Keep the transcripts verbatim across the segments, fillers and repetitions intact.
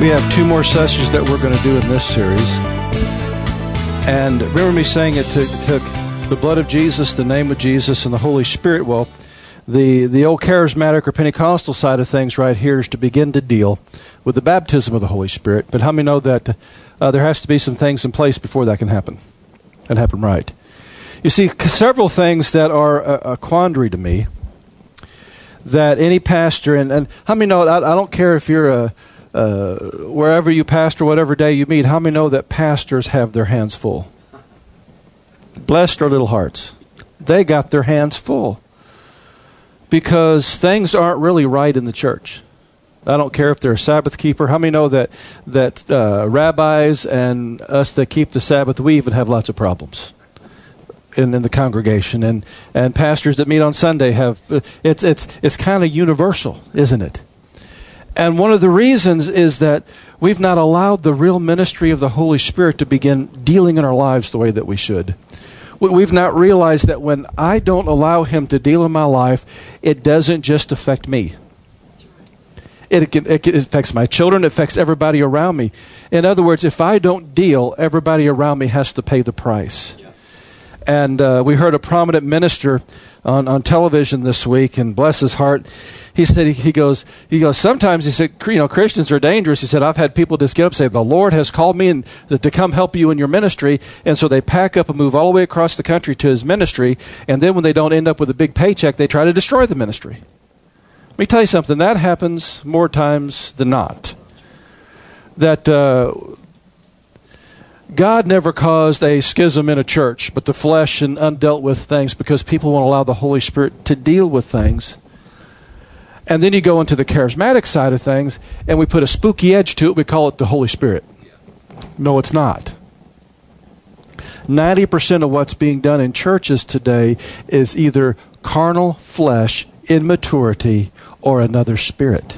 We have two more sessions that we're going to do in this series. And remember me saying it took, took the blood of Jesus, the name of Jesus, and the Holy Spirit. Well, the, the old charismatic or Pentecostal side of things right here is to begin to deal with the baptism of the Holy Spirit. But how many know that uh, there has to be some things in place before that can happen and happen right? You see, several things that are a, a quandary to me that any pastor, and, and how many know, I, I don't care if you're a Uh, wherever you pastor, whatever day you meet, how many know that pastors have their hands full? Blessed are little hearts. They got their hands full because things aren't really right in the church. I don't care if they're a Sabbath keeper. How many know that that uh, rabbis and us that keep the Sabbath, we even have lots of problems in, in the congregation, and and pastors that meet on Sunday have. It's it's it's kind of universal, isn't it? And one of the reasons is that we've not allowed the real ministry of the Holy Spirit to begin dealing in our lives the way that we should. We've not realized that when I don't allow Him to deal in my life, it doesn't just affect me. It, it, it affects my children. It affects everybody around me. In other words, if I don't deal, everybody around me has to pay the price. And uh, we heard a prominent minister on, on television this week, and bless his heart, he said, he, he goes, he goes, sometimes he said, you know, Christians are dangerous. He said, I've had people just get up and say, the Lord has called me in, to come help you in your ministry. And so they pack up and move all the way across the country to his ministry. And then when they don't end up with a big paycheck, they try to destroy the ministry. Let me tell you something, that happens more times than not. That, uh, God never caused a schism in a church, but the flesh and undealt with things because people won't allow the Holy Spirit to deal with things. And then you go into the charismatic side of things, and we put a spooky edge to it. We call it the Holy Spirit. No, it's not. ninety percent of what's being done in churches today is either carnal flesh, immaturity, or another spirit.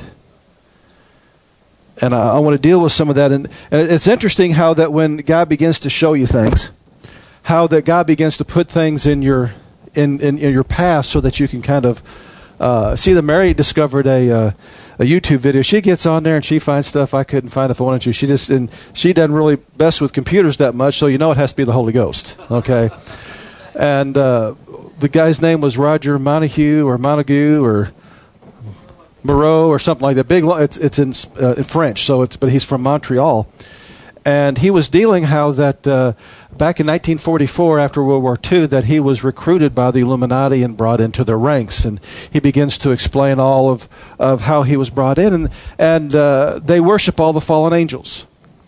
And I, I want to deal with some of that. And, and it's interesting how that when God begins to show you things, how that God begins to put things in your in, in, in your past so that you can kind of uh, see that Mary discovered a uh, a YouTube video. She gets on there and she finds stuff I couldn't find if I wanted to. She just and she doesn't really mess with computers that much, so you know it has to be the Holy Ghost. Okay, and uh, the guy's name was Roger Montague or Montague or Moreau or something like that. Big, it's it's in, uh, in French, so it's but he's from Montreal, and he was dealing how that uh, back in nineteen forty-four, after World War Two, that he was recruited by the Illuminati and brought into their ranks, and he begins to explain all of, of how he was brought in, and and uh, they worship all the fallen angels,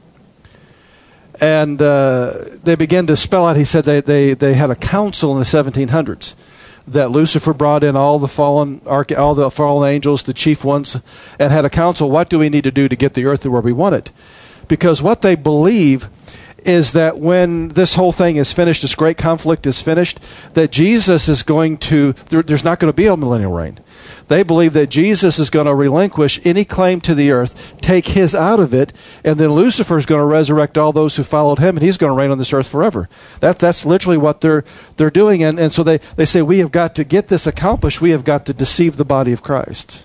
and uh, they begin to spell out. He said they they they had a council in the seventeen hundreds. That Lucifer brought in all the fallen all the fallen angels, the chief ones, and had a council. What do we need to do to get the earth to where we want it? Because what they believe is that when this whole thing is finished, this great conflict is finished, that Jesus is going to, there, there's not going to be a millennial reign. They believe that Jesus is going to relinquish any claim to the earth, take his out of it, and then Lucifer is going to resurrect all those who followed him, and he's going to reign on this earth forever. That, that's literally what they're they're doing. And, and so they, they say, we have got to get this accomplished. We have got to deceive the body of Christ.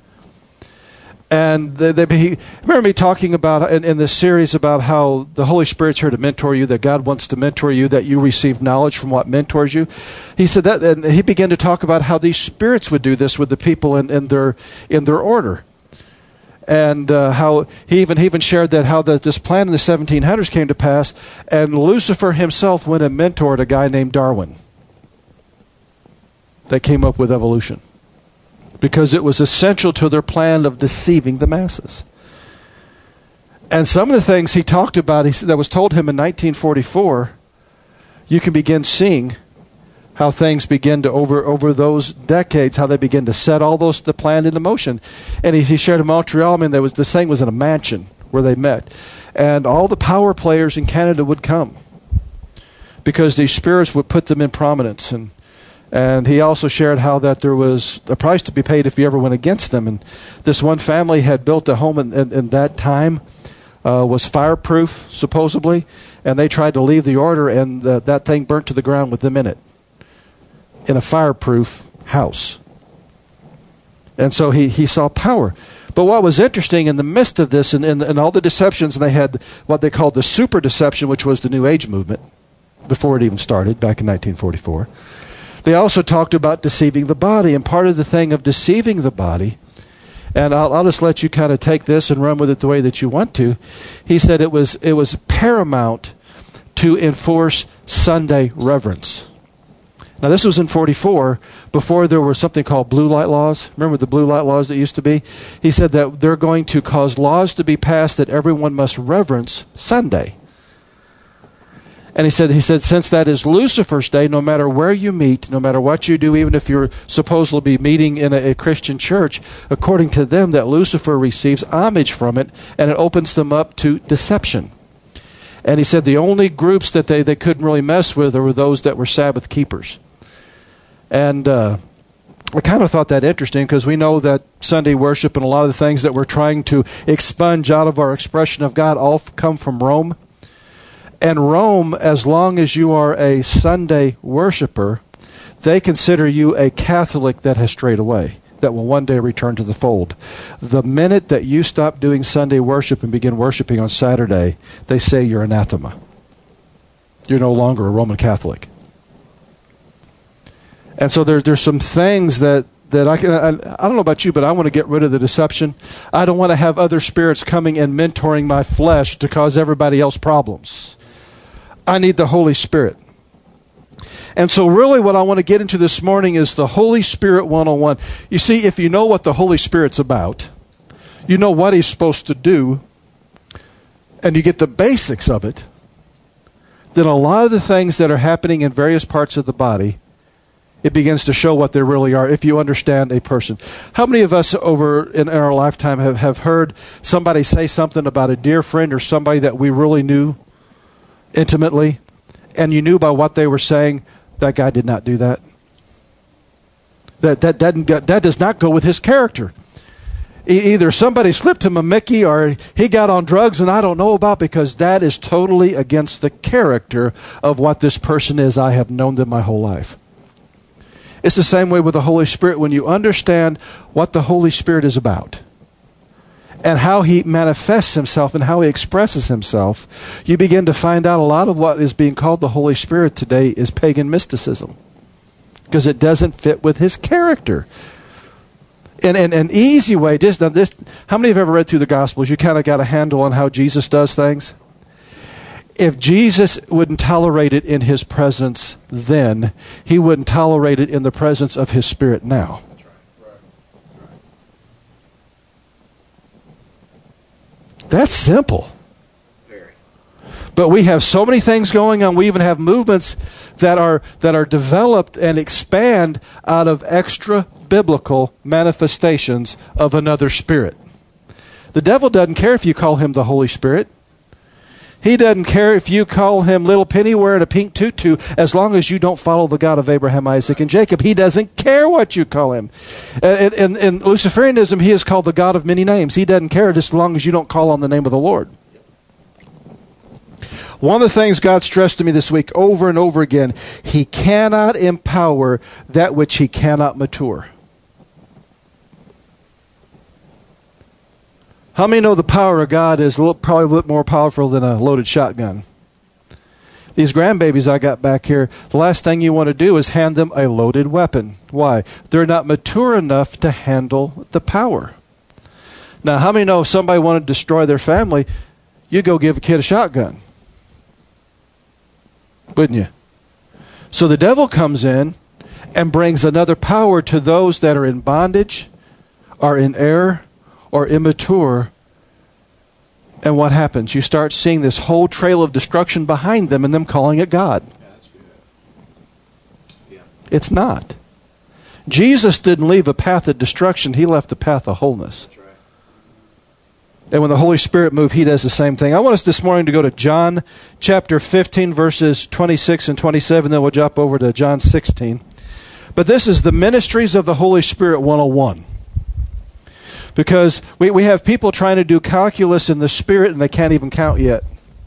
And they, they he, remember me talking about in, in this series about how the Holy Spirit's here to mentor you, that God wants to mentor you, that you receive knowledge from what mentors you. He said that, and he began to talk about how these spirits would do this with the people in, in their in their order, and uh, how he even he even shared that how the, this plan in the seventeen hundreds came to pass, and Lucifer himself went and mentored a guy named Darwin that came up with evolution. Because it was essential to their plan of deceiving the masses. And some of the things he talked about he, that was told him in nineteen forty-four, you can begin seeing how things begin to, over over those decades, how they begin to set all those the plan into motion. And he, he shared in Montreal, I mean, there was, this thing was in a mansion where they met. And all the power players in Canada would come because these spirits would put them in prominence. And And he also shared how that there was a price to be paid if you ever went against them. And this one family had built a home in, in, in that time, uh, was fireproof, supposedly, and they tried to leave the order, and the, that thing burnt to the ground with them in it, in a fireproof house. And so he, he saw power. But what was interesting in the midst of this and, and, and all the deceptions, and they had what they called the super deception, which was the New Age movement before it even started back in nineteen forty-four. They also talked about deceiving the body. And part of the thing of deceiving the body, and I'll, I'll just let you kind of take this and run with it the way that you want to. He said it was it was paramount to enforce Sunday reverence. Now, this was in forty-four, before there was something called blue light laws. Remember the blue light laws that used to be? He said that they're going to cause laws to be passed that everyone must reverence Sunday. And he said, he said, since that is Lucifer's day, no matter where you meet, no matter what you do, even if you're supposed to be meeting in a, a Christian church, according to them, that Lucifer receives homage from it, and it opens them up to deception. And he said the only groups that they, they couldn't really mess with were those that were Sabbath keepers. And uh, I kind of thought that interesting, because we know that Sunday worship and a lot of the things that we're trying to expunge out of our expression of God all come from Rome. And Rome, as long as you are a Sunday worshiper, they consider you a Catholic that has strayed away, that will one day return to the fold. The minute that you stop doing Sunday worship and begin worshiping on Saturday, they say you're anathema. You're no longer a Roman Catholic. And so there, there's some things that, that I can, I, I don't know about you, but I want to get rid of the deception. I don't want to have other spirits coming and mentoring my flesh to cause everybody else problems. I need the Holy Spirit. And so really what I want to get into this morning is the Holy Spirit one oh one. You see, if you know what the Holy Spirit's about, you know what He's supposed to do, and you get the basics of it, then a lot of the things that are happening in various parts of the body, it begins to show what they really are if you understand a person. How many of us over in our lifetime have, have heard somebody say something about a dear friend or somebody that we really knew intimately, and you knew by what they were saying, that guy did not do that? That that that, that does not go with his character. E- either somebody slipped him a Mickey or he got on drugs and I don't know about, because that is totally against the character of what this person is. I have known them my whole life. It's the same way with the Holy Spirit. When you understand what the Holy Spirit is about and how He manifests Himself and how He expresses Himself, you begin to find out a lot of what is being called the Holy Spirit today is pagan mysticism, because it doesn't fit with His character. And an easy way, just this, how many have ever read through the Gospels? You kind of got a handle on how Jesus does things. If Jesus wouldn't tolerate it in His presence then, He wouldn't tolerate it in the presence of His Spirit now. That's right. Right. Right. That's simple. Very. But we have so many things going on. We even have movements that are that are developed and expand out of extra biblical manifestations of another spirit. The devil doesn't care if you call him the Holy Spirit. He doesn't care if you call him Little Penny wearing a pink tutu, as long as you don't follow the God of Abraham, Isaac, and Jacob. He doesn't care what you call him. In, in, in Luciferianism, he is called the God of many names. He doesn't care just as long as you don't call on the name of the Lord. One of the things God stressed to me this week over and over again, He cannot empower that which He cannot mature. How many know the power of God is a little, probably a little more powerful than a loaded shotgun? These grandbabies I got back here, the last thing you want to do is hand them a loaded weapon. Why? They're not mature enough to handle the power. Now, how many know if somebody wanted to destroy their family, you go give a kid a shotgun? Wouldn't you? So the devil comes in and brings another power to those that are in bondage, are in error, or immature. And what happens? You start seeing this whole trail of destruction behind them and them calling it God. Yeah, that's good. Yeah. It's not. Jesus didn't leave a path of destruction. He left a path of wholeness. That's right. And when the Holy Spirit moves, He does the same thing. I want us this morning to go to John chapter fifteen, verses twenty-six and twenty-seven. Then we'll jump over to John sixteen. But this is the ministries of the Holy Spirit one oh one. Because we, we have people trying to do calculus in the Spirit and they can't even count yet.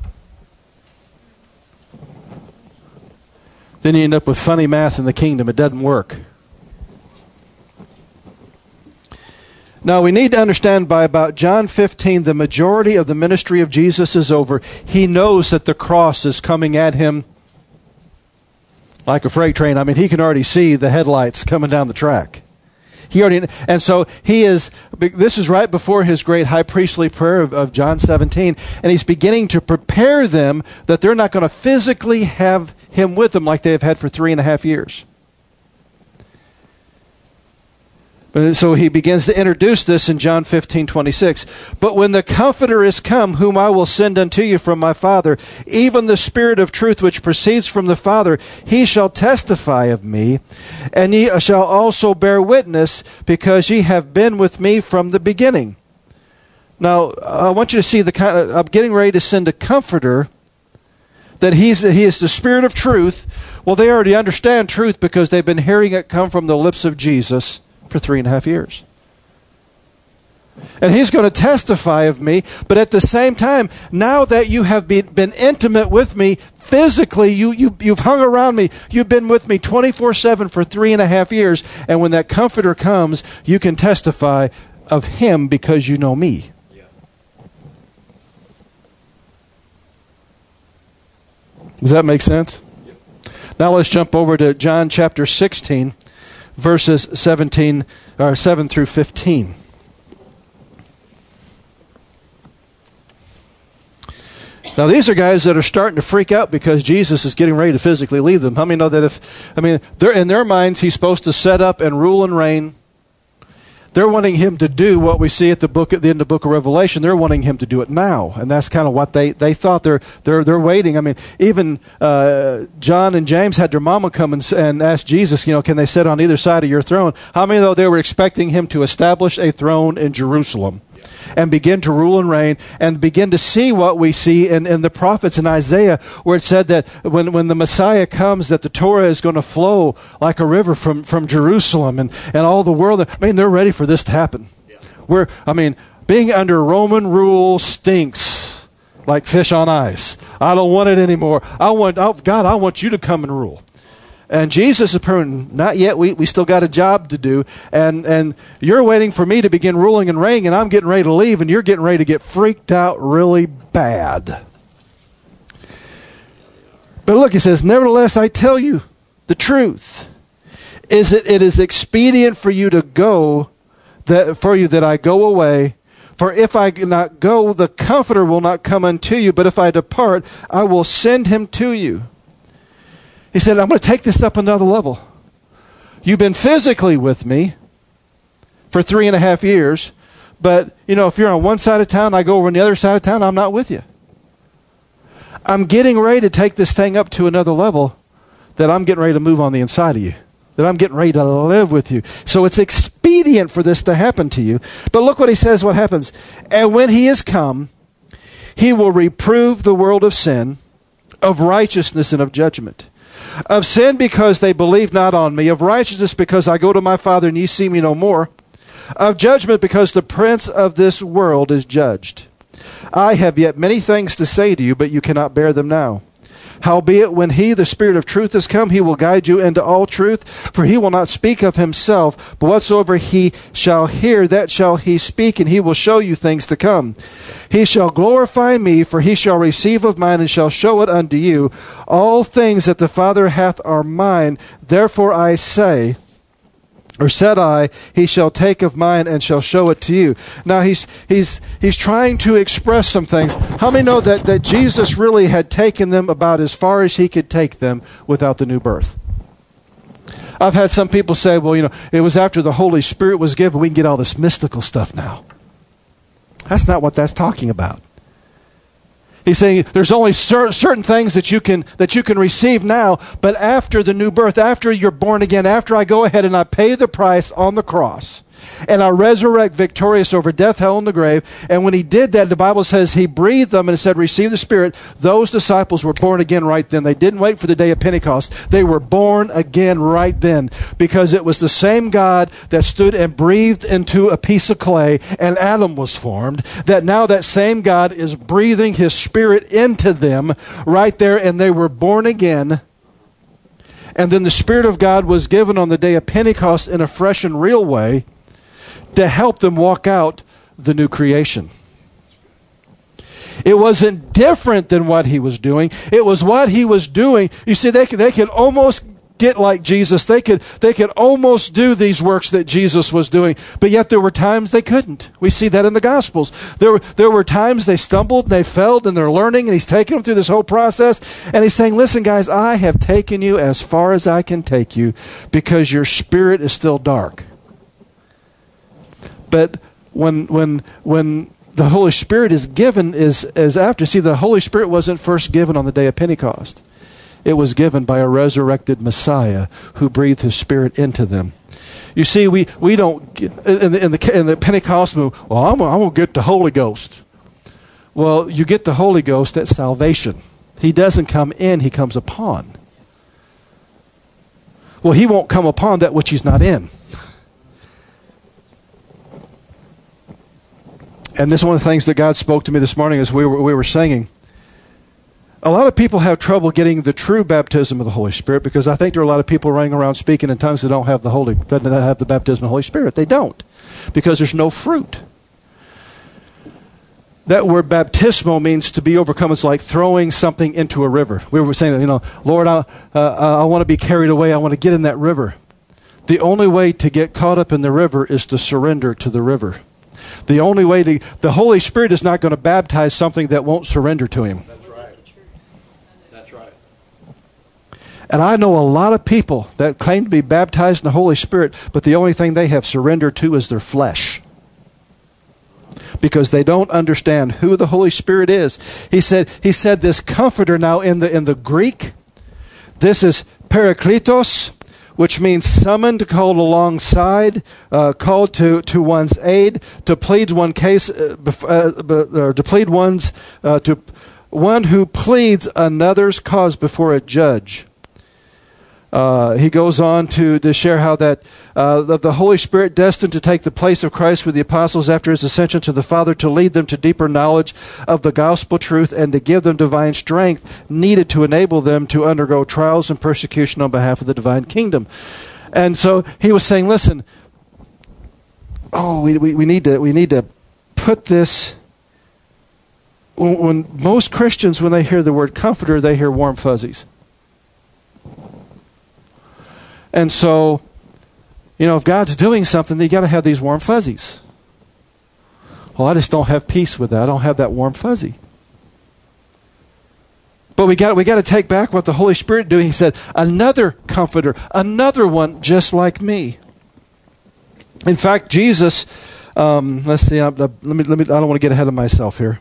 Then you end up with funny math in the kingdom. It doesn't work. Now, we need to understand by about John fifteen, the majority of the ministry of Jesus is over. He knows that the cross is coming at him like a freight train. I mean, he can already see the headlights coming down the track. He already, and so he is, this is right before his great high priestly prayer of, of John seventeen, and he's beginning to prepare them that they're not going to physically have him with them like they have had for three and a half years. But so he begins to introduce this in John fifteen twenty-six. But when the Comforter is come, whom I will send unto you from my Father, even the Spirit of truth which proceeds from the Father, he shall testify of me, and ye shall also bear witness, because ye have been with me from the beginning. Now, I want you to see the kind of, I'm getting ready to send a Comforter, that he's, he is the Spirit of truth. Well, they already understand truth because they've been hearing it come from the lips of Jesus for three and a half years. And he's going to testify of me, but at the same time, now that you have been, been intimate with me physically, you, you, you've hung around me, you've been with me twenty-four seven for three and a half years, and when that Comforter comes, you can testify of him because you know me. Yeah. Does that make sense? Yep. Now let's jump over to John chapter sixteen. Verses seventeen, or seven through fifteen. Now, these are guys that are starting to freak out because Jesus is getting ready to physically leave them. How many know that if, I mean, they're in their minds, he's supposed to set up and rule and reign. They're wanting him to do what we see at the book at the end of the book of Revelation. They're wanting him to do it now, and that's kind of what they, they thought. They're they're they're waiting. I mean, even uh, John and James had their mama come and, and ask Jesus, you know, can they sit on either side of your throne? How many though they were expecting him to establish a throne in Jerusalem and begin to rule and reign and begin to see what we see in, in the prophets in Isaiah, where it said that when, when the Messiah comes, that the Torah is going to flow like a river from, from Jerusalem and, and all the world. I mean, they're ready for this to happen. Yeah. We're, I mean, being under Roman rule stinks like fish on ice. I don't want it anymore. I want, oh, God, I want you to come and rule. And Jesus is praying, not yet, we, we still got a job to do. And, and you're waiting for me to begin ruling and reigning, and I'm getting ready to leave, and you're getting ready to get freaked out really bad. But look, he says, nevertheless, I tell you the truth, is that it is expedient for you to go, that for you that I go away. For if I not go, the Comforter will not come unto you, but if I depart, I will send him to you. He said, I'm going to take this up another level. You've been physically with me for three and a half years, but, you know, if you're on one side of town, I go over on the other side of town, I'm not with you. I'm getting ready to take this thing up to another level, that I'm getting ready to move on the inside of you, that I'm getting ready to live with you. So it's expedient for this to happen to you. But look what he says, what happens. And when he is come, he will reprove the world of sin, of righteousness, and of judgment. Of sin, because they believe not on me. Of righteousness, because I go to my Father and ye see me no more. Of judgment, because the prince of this world is judged. I have yet many things to say to you, but you cannot bear them now. Howbeit, when he, the Spirit of truth, is come, he will guide you into all truth. For he will not speak of himself, but whatsoever he shall hear, that shall he speak, and he will show you things to come. He shall glorify me, for he shall receive of mine, and shall show it unto you. All things that the Father hath are mine. Therefore I say, or said I, he shall take of mine and shall show it to you. Now he's he's he's trying to express some things. How many know that, that Jesus really had taken them about as far as he could take them without the new birth? I've had some people say, well, you know, it was after the Holy Spirit was given, we can get all this mystical stuff now. That's not what that's talking about. He's saying there's only cer- certain things that you can that you can receive now, but after the new birth, after you're born again, after I go ahead and I pay the price on the cross, and I resurrect victorious over death, hell, and the grave. And when he did that, the Bible says he breathed them and it said, receive the Spirit. Those disciples were born again right then. They didn't wait for the day of Pentecost. They were born again right then, because it was the same God that stood and breathed into a piece of clay and Adam was formed, that now that same God is breathing his Spirit into them right there, and they were born again. And then the Spirit of God was given on the day of Pentecost in a fresh and real way. to help them walk out the new creation. It wasn't different than what he was doing. It was what he was doing. You see, they could, they could almost get like Jesus. They could, they could almost do these works that Jesus was doing, but yet there were times they couldn't. We see that in the Gospels. There were, there were times they stumbled and they failed and they're learning, and he's taking them through this whole process. And he's saying, listen, guys, I have taken you as far as I can take you because your spirit is still dark. But when, when, when the Holy Spirit is given is, is after, see, the Holy Spirit wasn't first given on the day of Pentecost. It was given by a resurrected Messiah who breathed his Spirit into them. You see, we, we don't, get, in, the, in, the, in the Pentecost move, well, I'm, I'm going to get the Holy Ghost. Well, you get the Holy Ghost at salvation. He doesn't come in, he comes upon. Well, he won't come upon that which he's not in. And this is one of the things that God spoke to me this morning as we were, we were singing. A lot of people have trouble getting the true baptism of the Holy Spirit because I think there are a lot of people running around speaking in tongues that don't have the Holy, that don't have the baptism of the Holy Spirit. They don't, because there's no fruit. That word baptismo means to be overcome. It's like throwing something into a river. We were saying, you know, Lord, I, uh, I want to be carried away. I want to get in that river. The only way to get caught up in the river is to surrender to the river. The only way to, the Holy Spirit is not going to baptize something that won't surrender to him. And I know a lot of people that claim to be baptized in the Holy Spirit, but the only thing they have surrendered to is their flesh. Because they don't understand who the Holy Spirit is. He said, he said this comforter now in the, in the Greek, this is parakletos, which means summoned, called alongside, uh, called to, to one's aid, to plead one case, uh, uh, or to plead one's, uh, to one who pleads another's cause before a judge. Uh, he goes on to, to share how that uh, the, the Holy Spirit destined to take the place of Christ with the apostles after his ascension to the Father, to lead them to deeper knowledge of the gospel truth and to give them divine strength needed to enable them to undergo trials and persecution on behalf of the divine kingdom. And so he was saying, listen, oh, we, we, we need to we need to put this. When, when most Christians, when they hear the word comforter, they hear warm fuzzies. And so, you know, if God's doing something, you got to have these warm fuzzies. Well, I just don't have peace with that. I don't have that warm fuzzy. But we got we got to take back what the Holy Spirit doing. He said, another comforter, another one just like me. In fact, Jesus, um, let's see, I, I, let me let me. I don't want to get ahead of myself here,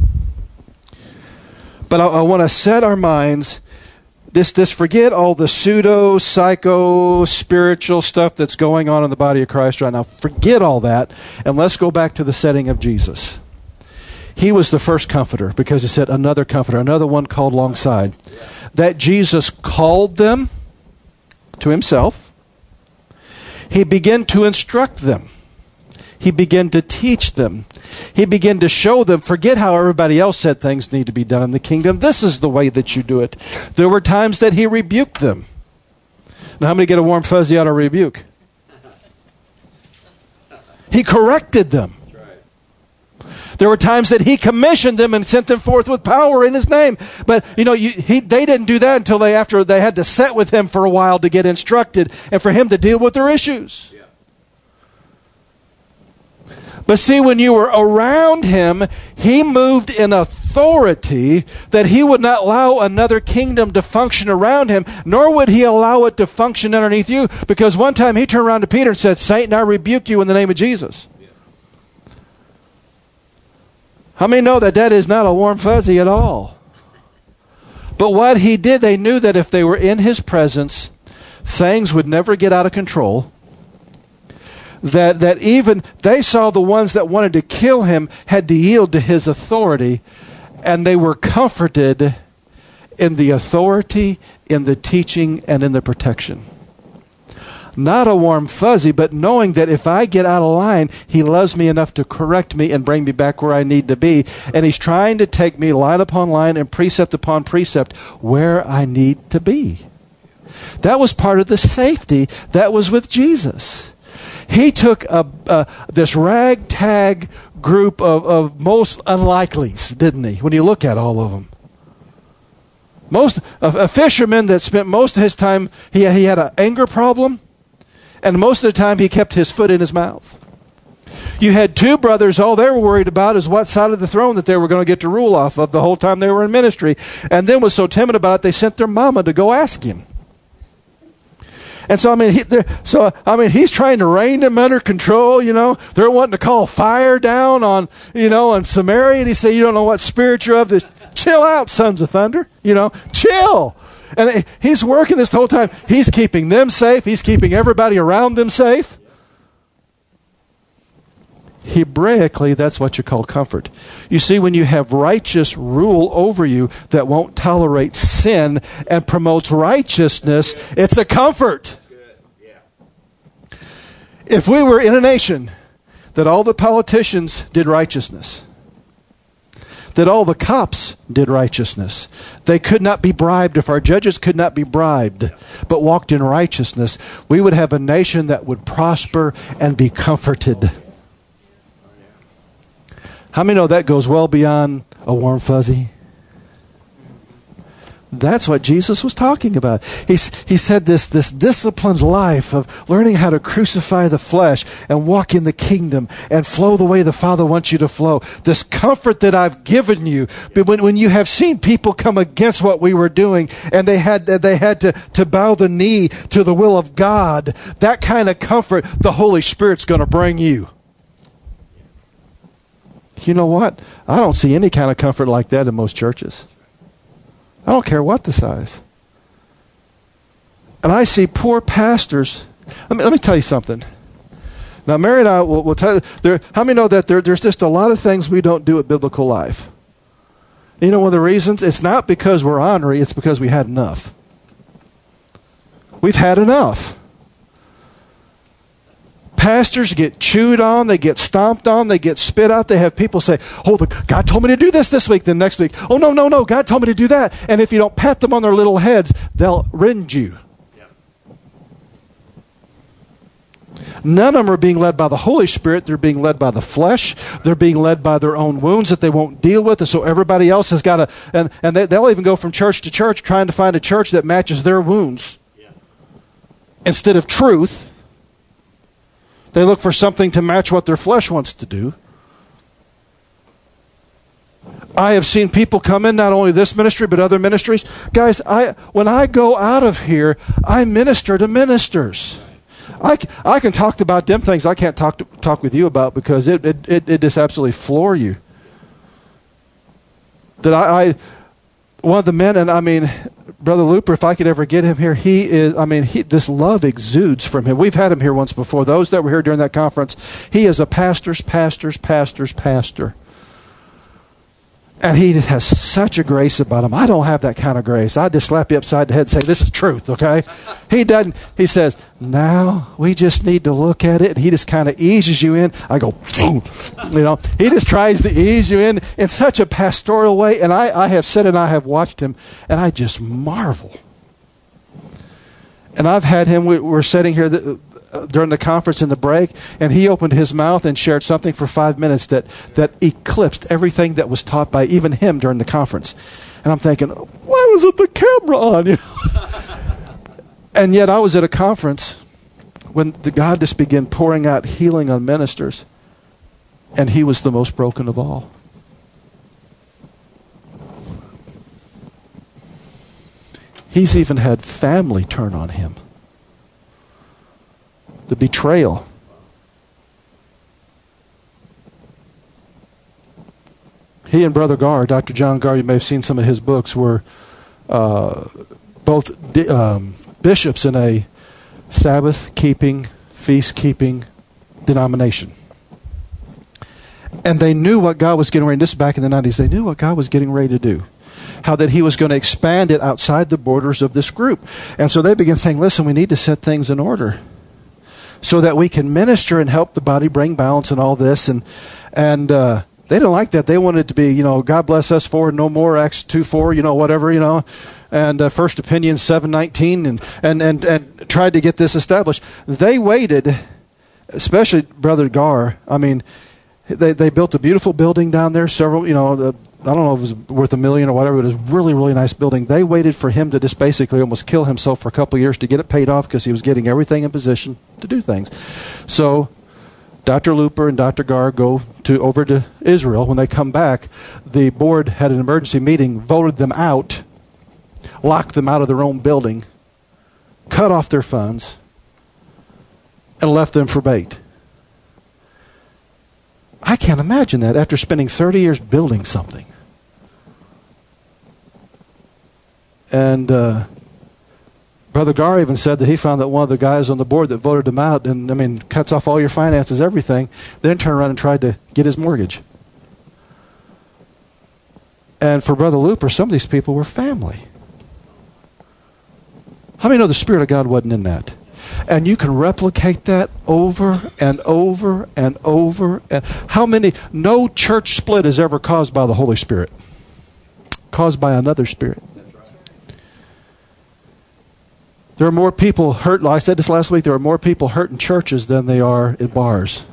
but I, I want to set our minds. This, this, forget all the pseudo, psycho, spiritual stuff that's going on in the body of Christ right now. Forget all that, and let's go back to the setting of Jesus. He was the first comforter because he said another comforter, another one called alongside. That Jesus called them to himself. He began to instruct them. He began to teach them. He began to show them, forget how everybody else said things need to be done in the kingdom. This is the way that you do it. There were times that he rebuked them. Now, how many get a warm fuzzy out of rebuke? He corrected them. There were times that he commissioned them and sent them forth with power in his name. But, you know, you, he, they didn't do that until they after they had to sit with him for a while to get instructed and for him to deal with their issues. Yeah. But see, when you were around him, he moved in authority that he would not allow another kingdom to function around him, nor would he allow it to function underneath you. Because one time he turned around to Peter and said, Satan, I rebuke you in the name of Jesus. Yeah. How many know that that is not a warm fuzzy at all? But what he did, they knew that if they were in his presence, things would never get out of control. That that even they saw the ones that wanted to kill him had to yield to his authority, and they were comforted in the authority, in the teaching, and in the protection. Not a warm fuzzy, but knowing that if I get out of line, he loves me enough to correct me and bring me back where I need to be. And he's trying to take me line upon line and precept upon precept where I need to be. That was part of the safety that was with Jesus. He took a, uh, this ragtag group of, of most unlikelies, didn't he, when you look at all of them? Most a, a fisherman that spent most of his time, he, he had an anger problem, and most of the time he kept his foot in his mouth. You had two brothers, all they were worried about is what side of the throne that they were going to get to rule off of the whole time they were in ministry. And then was so timid about it, they sent their mama to go ask him. And so, I mean, he, so I mean, he's trying to rein them under control, you know. They're wanting to call fire down on, you know, on Samaria. And he said, you don't know what spirit you're of. Just chill out, sons of thunder, you know, chill. And he's working this whole time. He's keeping them safe. He's keeping everybody around them safe. Hebraically, that's what you call comfort. You see, when you have righteous rule over you that won't tolerate sin and promotes righteousness, it's a comfort. If we were in a nation that all the politicians did righteousness, that all the cops did righteousness, they could not be bribed, if our judges could not be bribed, but walked in righteousness, we would have a nation that would prosper and be comforted. How many know that goes well beyond a warm fuzzy? That's what Jesus was talking about. He's, he said this, this disciplined life of learning how to crucify the flesh and walk in the kingdom and flow the way the Father wants you to flow. This comfort that I've given you. But when, when you have seen people come against what we were doing and they had, they had to, to bow the knee to the will of God, that kind of comfort the Holy Spirit's going to bring you. You know what? I don't see any kind of comfort like that in most churches. I don't care what the size. And I see poor pastors. Let me, let me tell you something. Now, Mary and I will, will tell you, there, how many know that there, there's just a lot of things we don't do at Biblical Life? You know one of the reasons? It's not because we're ornery, it's because we had enough. We've had enough. Pastors get chewed on, they get stomped on, they get spit out. They have people say, oh, the, God told me to do this this week. Then next week, oh, no, no, no, God told me to do that. And if you don't pat them on their little heads, they'll rend you. Yep. None of them are being led by the Holy Spirit. They're being led by the flesh. They're being led by their own wounds that they won't deal with. And so everybody else has got to, and, and they, they'll even go from church to church trying to find a church that matches their wounds. Yeah. Instead of truth. They look for something to match what their flesh wants to do. I have seen people come in, not only this ministry, but other ministries. Guys, I when I go out of here, I minister to ministers. I, I can talk about them things I can't talk to, talk with you about because it, it, it, it just absolutely floor you. That I, I, one of the men, and I mean, Brother Looper, if I could ever get him here, he is, I mean, he, this love exudes from him. We've had him here once before. Those that were here during that conference, he is a pastor's, pastor's, pastor's pastor. And he has such a grace about him. I don't have that kind of grace. I just slap you upside the head and say, this is truth, okay? He doesn't. He says, now we just need to look at it. And he just kind of eases you in. I go, boom. You know, he just tries to ease you in in such a pastoral way. And I, I have said and I have watched him, and I just marvel. And I've had him, we, we're sitting here the, uh, during the conference in the break, and he opened his mouth and shared something for five minutes that, that eclipsed everything that was taught by even him during the conference. And I'm thinking, why wasn't the camera on? You know? And yet I was at a conference when the God just began pouring out healing on ministers, and he was the most broken of all. He's even had family turn on him. The betrayal. He and Brother Garr, Doctor John Garr, you may have seen some of his books, were uh, both di- um, bishops in a Sabbath-keeping, feast-keeping denomination. And they knew what God was getting ready, this is back in the nineties, they knew what God was getting ready to do. How that he was going to expand it outside the borders of this group. And so they began saying, listen, we need to set things in order so that we can minister and help the body bring balance and all this. And and uh, they didn't like that. They wanted it to be, you know, God bless us for no more, Acts two four, you know, whatever, you know, and uh, First Opinion seven nineteen, and, and, and, and tried to get this established. They waited especially Brother Gar. I mean, they they built a beautiful building down there. Several, you know, the, I don't know if it was worth a million or whatever. It was a really, really nice building. They waited for him to just basically almost kill himself for a couple of years to get it paid off because he was getting everything in position to do things. So Doctor Looper and Doctor Gar go to over to Israel. When they come back, the board had an emergency meeting, voted them out, locked them out of their own building, cut off their funds, and left them for bait. I can't imagine that after spending thirty years building something. And uh, Brother Gar even said that he found that one of the guys on the board that voted him out, and I mean, cuts off all your finances, everything, then turned around and tried to get his mortgage. And for Brother Looper, some of these people were family. How many know the Spirit of God wasn't in that? And you can replicate that over and over and over. And how many? No church split is ever caused by the Holy Spirit. Caused by another spirit. There are more people hurt. Like I said this last week, there are more people hurt in churches than they are in bars.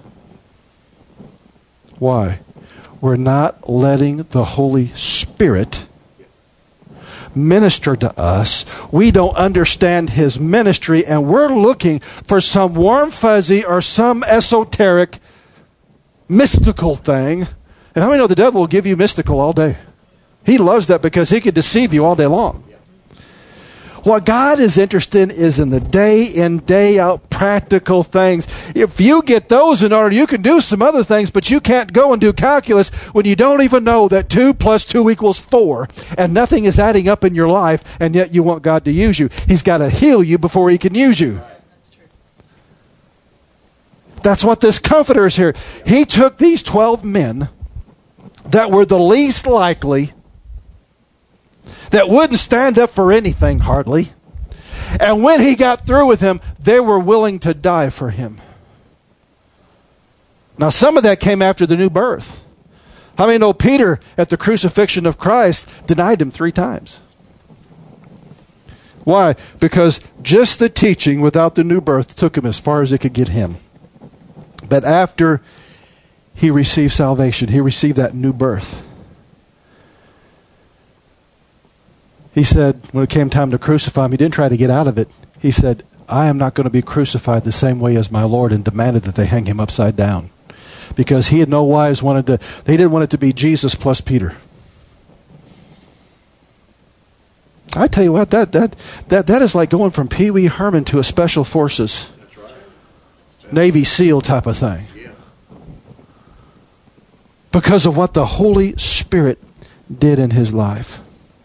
Why? We're not letting the Holy Spirit minister to us. We don't understand His ministry, and we're looking for some warm fuzzy or some esoteric mystical thing. And how many know the devil will give you mystical all day? He loves that because he can deceive you all day long. What God is interested in is in the day in, day out practical things. If you get those in order, you can do some other things, but you can't go and do calculus when you don't even know that two plus two equals four, and nothing is adding up in your life, and yet you want God to use you. He's got to heal you before He can use you. That's true. That's what this comforter is here. He took these twelve men that were the least likely, that wouldn't stand up for anything hardly. And when He got through with him, they were willing to die for Him. Now, some of that came after the new birth. How many know Peter, at the crucifixion of Christ, denied Him three times? Why? Because just the teaching without the new birth took him as far as it could get him. But after he received salvation, he received that new birth, he said, when it came time to crucify Him, he didn't try to get out of it. He said, I am not going to be crucified the same way as my Lord, and demanded that they hang Him upside down. Because he had no wise wanted to, they didn't want it to be Jesus plus Peter. I tell you what, that that that, that is like going from Pee Wee Herman to a Special Forces, That's right. That's Navy SEAL type of thing. Yeah. Because of what the Holy Spirit did in his life.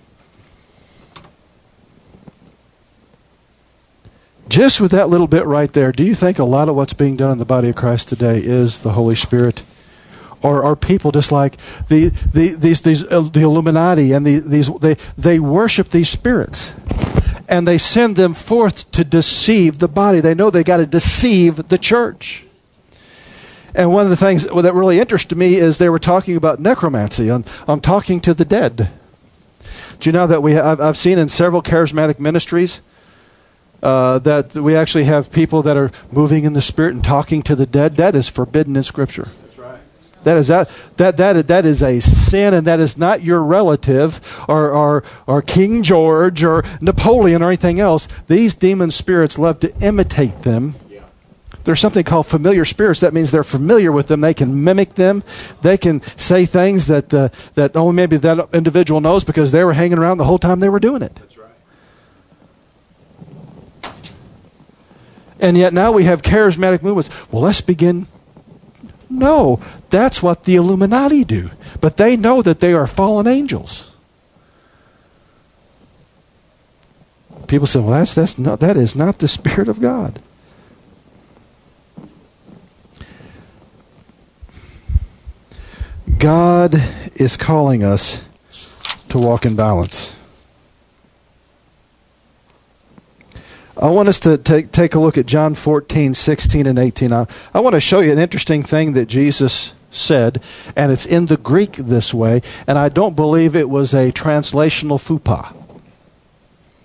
Just with that little bit right there, do you think a lot of what's being done in the body of Christ today is the Holy Spirit? Or are people just like the the these these uh, the Illuminati and the, these they they worship these spirits, and they send them forth to deceive the body. They know they got to deceive the church. And one of the things that really interested me is they were talking about necromancy, on on talking to the dead. Do you know that we have, I've seen in several charismatic ministries uh, that we actually have people that are moving in the Spirit and talking to the dead? That is forbidden in Scripture. That is that that that that is a sin, and that is not your relative or or or King George or Napoleon or anything else. These demon spirits love to imitate them. Yeah. There's something called familiar spirits. That means they're familiar with them. They can mimic them. They can say things that uh, that only maybe that individual knows because they were hanging around the whole time they were doing it. That's right. And yet now we have charismatic movements. Well, let's begin. No, that's what the Illuminati do. But they know that they are fallen angels. People say, well, that's, that's not, that is not the Spirit of God. God is calling us to walk in balance. I want us to take take a look at John fourteen, sixteen, and eighteen. I, I want to show you an interesting thing that Jesus said, and it's in the Greek this way, and I don't believe it was a translational faux pas.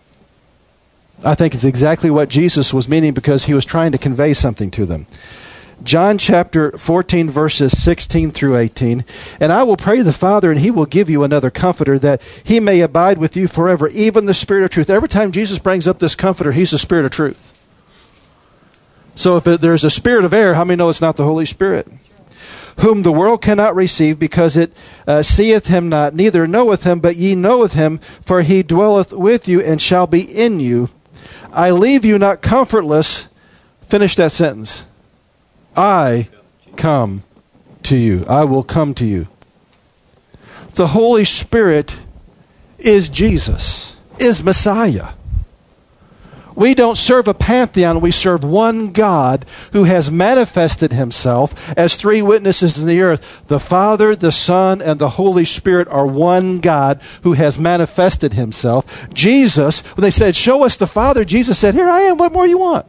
I think it's exactly what Jesus was meaning because he was trying to convey something to them. John chapter fourteen, verses sixteen through eighteen. And I will pray the Father, and he will give you another comforter, that he may abide with you forever, even the Spirit of truth. Every time Jesus brings up this comforter, he's the Spirit of truth. So if it, there's a spirit of error, how many know it's not the Holy Spirit? Whom the world cannot receive, because it uh, seeth him not, neither knoweth him, but ye knoweth him, for he dwelleth with you and shall be in you. I leave you not comfortless. Finish that sentence. I come to you. I will come to you. The Holy Spirit is Jesus, is Messiah. We don't serve a pantheon. We serve one God who has manifested himself as three witnesses in the earth. The Father, the Son, and the Holy Spirit are one God who has manifested himself. Jesus, when they said, show us the Father, Jesus said, here I am. What more you want?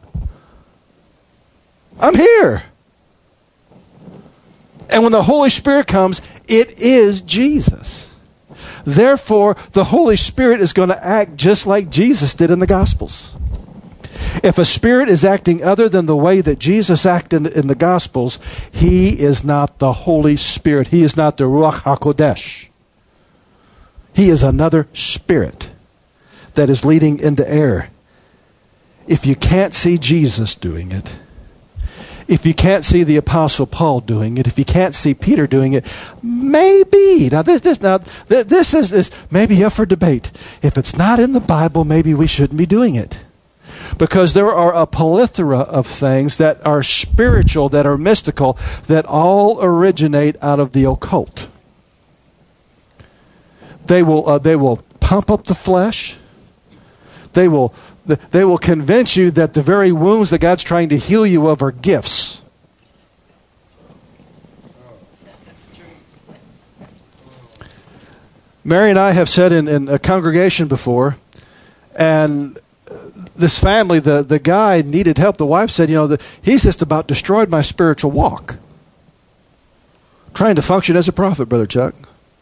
I'm here. And when the Holy Spirit comes, it is Jesus. Therefore, the Holy Spirit is going to act just like Jesus did in the Gospels. If a spirit is acting other than the way that Jesus acted in the Gospels, he is not the Holy Spirit. He is not the Ruach HaKodesh. He is another spirit that is leading into error. If you can't see Jesus doing it, if you can't see the Apostle Paul doing it, if you can't see Peter doing it, maybe, now this, this, now, this is, is maybe up for debate. If it's not in the Bible, maybe we shouldn't be doing it. Because there are a plethora of things that are spiritual, that are mystical, that all originate out of the occult. They will, uh, they will pump up the flesh. They will, they will convince you that the very wounds that God's trying to heal you of are gifts. Mary and I have said in, in a congregation before, and this family, the, the guy needed help. The wife said, you know, the, he's just about destroyed my spiritual walk. Trying to function as a prophet, Brother Chuck.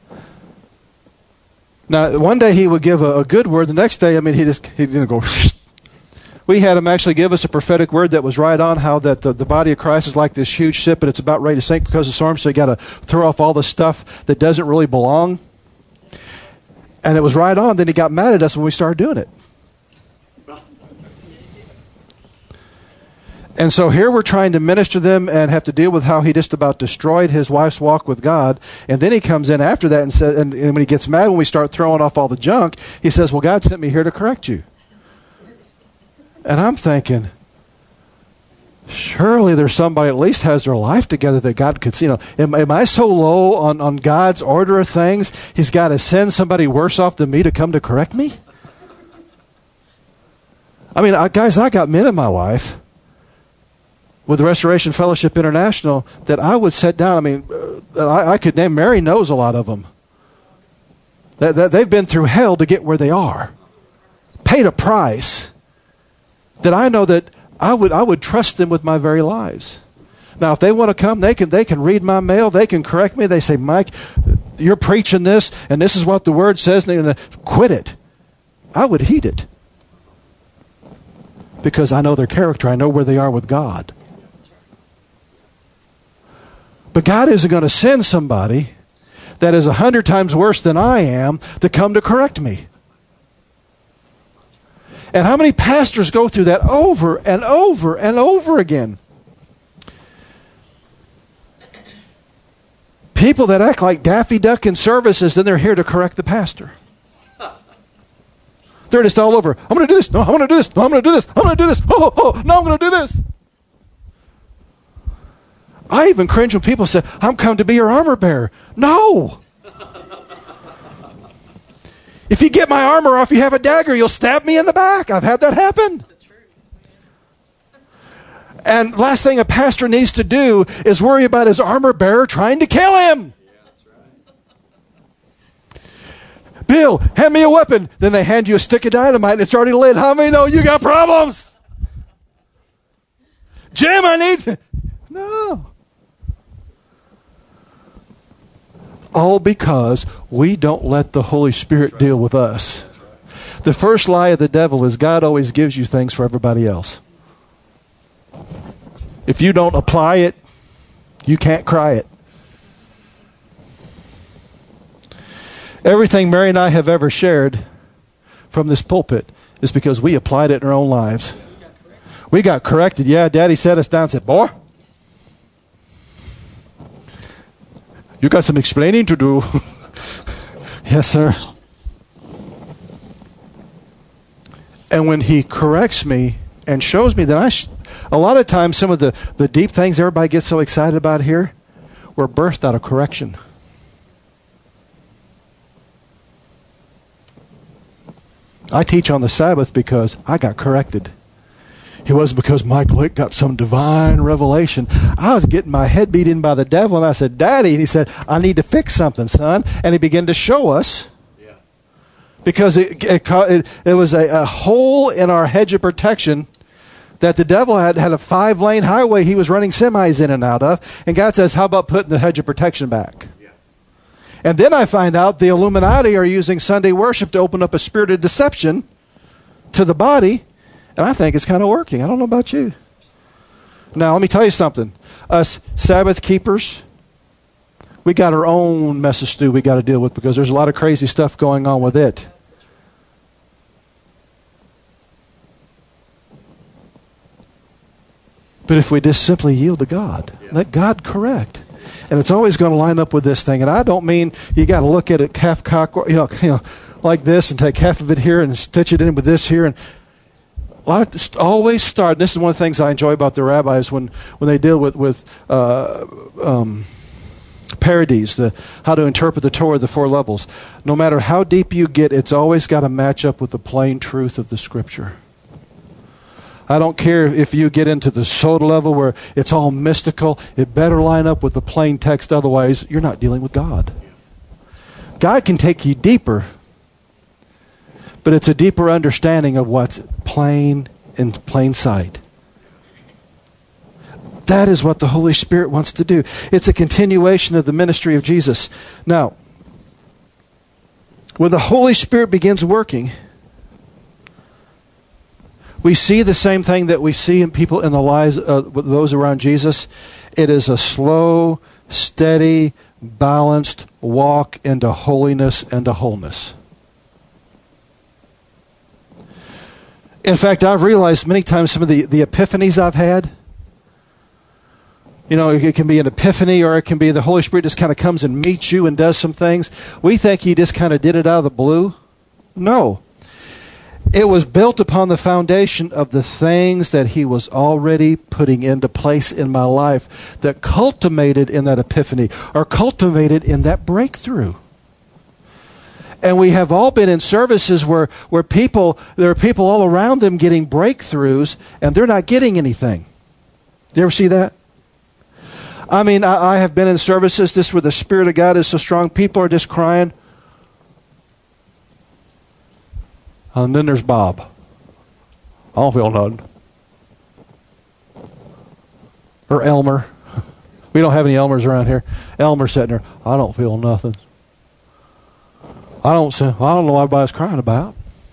Now, one day he would give a, a good word. The next day, I mean, he just, he didn't go. We had him actually give us a prophetic word that was right on, how that the, the body of Christ is like this huge ship and it's about ready to sink because of storms. So you got to throw off all the stuff that doesn't really belong. And it was right on. Then he got mad at us when we started doing it. And so here we're trying to minister them and have to deal with how he just about destroyed his wife's walk with God. And then he comes in after that and says, and, and when he gets mad when we start throwing off all the junk, he says, well, God sent me here to correct you. And I'm thinking, surely there's somebody at least has their life together that God could see. You know, am, am I so low on, on God's order of things? He's got to send somebody worse off than me to come to correct me? I mean, I, guys, I got men in my life with Restoration Fellowship International that I would set down. I mean, uh, I, I could name, Mary knows a lot of them. That, that they've been through hell to get where they are. Paid a price that I know that I would I would trust them with my very lives. Now, if they want to come, they can they can read my mail. They can correct me. They say, Mike, you're preaching this, and this is what the Word says. And they quit it. I would heed it. Because I know their character. I know where they are with God. But God isn't going to send somebody that is a hundred times worse than I am to come to correct me. And how many pastors go through that over and over and over again? People that act like Daffy Duck in services, then they're here to correct the pastor. They're just all over. I'm going to do this. No, I'm going to do this. No, I'm going to do this. I'm going to do this. Oh, oh, no, I'm going to do this. I even cringe when people say, I'm come to be your armor bearer. No. If you get my armor off, you have a dagger, you'll stab me in the back. I've had that happen. And last thing a pastor needs to do is worry about his armor bearer trying to kill him. Yeah, that's right. Bill, hand me a weapon. Then they hand you a stick of dynamite and it's already lit. How many know you got problems? Jim, I need... No. All because we don't let the Holy Spirit deal with us. The first lie of the devil is God always gives you things for everybody else. If you don't apply it, you can't cry it. Everything Mary and I have ever shared from this pulpit is because we applied it in our own lives. We got corrected. Yeah, Daddy sat us down and said, boy, you got some explaining to do. Yes, sir. And when he corrects me and shows me that I, sh- a lot of times some of the, the deep things everybody gets so excited about here were birthed out of correction. I teach on the Sabbath because I got corrected. It wasn't because Mike Lick got some divine revelation. I was getting my head beat in by the devil, and I said, Daddy, and he said, I need to fix something, son. And he began to show us. Yeah. Because it, it, it, it was a, a hole in our hedge of protection that the devil had, had a five-lane highway he was running semis in and out of. And God says, how about putting the hedge of protection back? Yeah. And then I find out the Illuminati are using Sunday worship to open up a spirit of deception to the body. And I think it's kind of working. I don't know about you. Now, let me tell you something. Us Sabbath keepers, we got our own mess of stew we got to deal with because there's a lot of crazy stuff going on with it. But if we just simply yield to God, yeah. Let God correct. And it's always going to line up with this thing. And I don't mean you got to look at it half cock, you know, you know, like this and take half of it here and stitch it in with this here. And a lot of, always start. This is one of the things I enjoy about the rabbis when, when they deal with with uh, um, parodies, the how to interpret the Torah, the four levels. No matter how deep you get, it's always got to match up with the plain truth of the Scripture. I don't care if you get into the soda level where it's all mystical. It better line up with the plain text. Otherwise, you're not dealing with God. God can take you deeper. But it's a deeper understanding of what's plain in plain sight. That is what the Holy Spirit wants to do. It's a continuation of the ministry of Jesus. Now, when the Holy Spirit begins working, we see the same thing that we see in people in the lives of those around Jesus. It is a slow, steady, balanced walk into holiness and to wholeness. In fact, I've realized many times some of the, the epiphanies I've had, you know, it can be an epiphany or it can be the Holy Spirit just kind of comes and meets you and does some things. We think he just kind of did it out of the blue. No. It was built upon the foundation of the things that he was already putting into place in my life that culminated in that epiphany or culminated in that breakthrough. And we have all been in services where, where people, there are people all around them getting breakthroughs and they're not getting anything. Do you ever see that? I mean, I, I have been in services this where the Spirit of God is so strong, people are just crying. And then there's Bob. I don't feel nothing. Or Elmer. We don't have any Elmers around here. Elmer's sitting there. I don't feel nothing. I don't I don't know what everybody's crying about.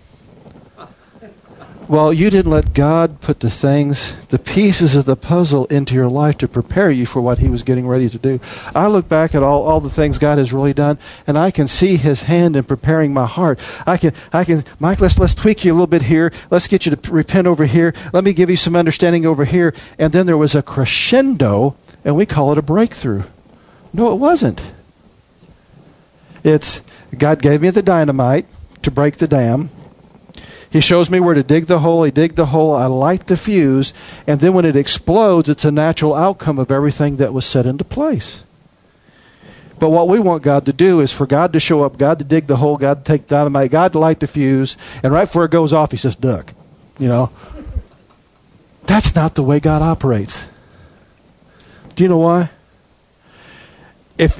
Well, you didn't let God put the things, the pieces of the puzzle into your life to prepare you for what he was getting ready to do. I look back at all, all the things God has really done, and I can see his hand in preparing my heart. I can, I can, Mike, let's, let's tweak you a little bit here. Let's get you to repent over here. Let me give you some understanding over here. And then there was a crescendo, and we call it a breakthrough. No, it wasn't. It's, God gave me the dynamite to break the dam. He shows me where to dig the hole. He dig the hole. I light the fuse. And then when it explodes, it's a natural outcome of everything that was set into place. But what we want God to do is for God to show up, God to dig the hole, God to take dynamite, God to light the fuse. And right before it goes off, he says, duck. You know? That's not the way God operates. Do you know why? If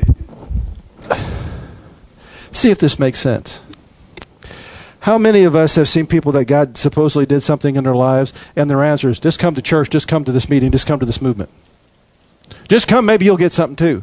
see if this makes sense. How many of us have seen people that God supposedly did something in their lives, and their answer is, just come to church, just come to this meeting, just come to this movement. Just come, maybe you'll get something too.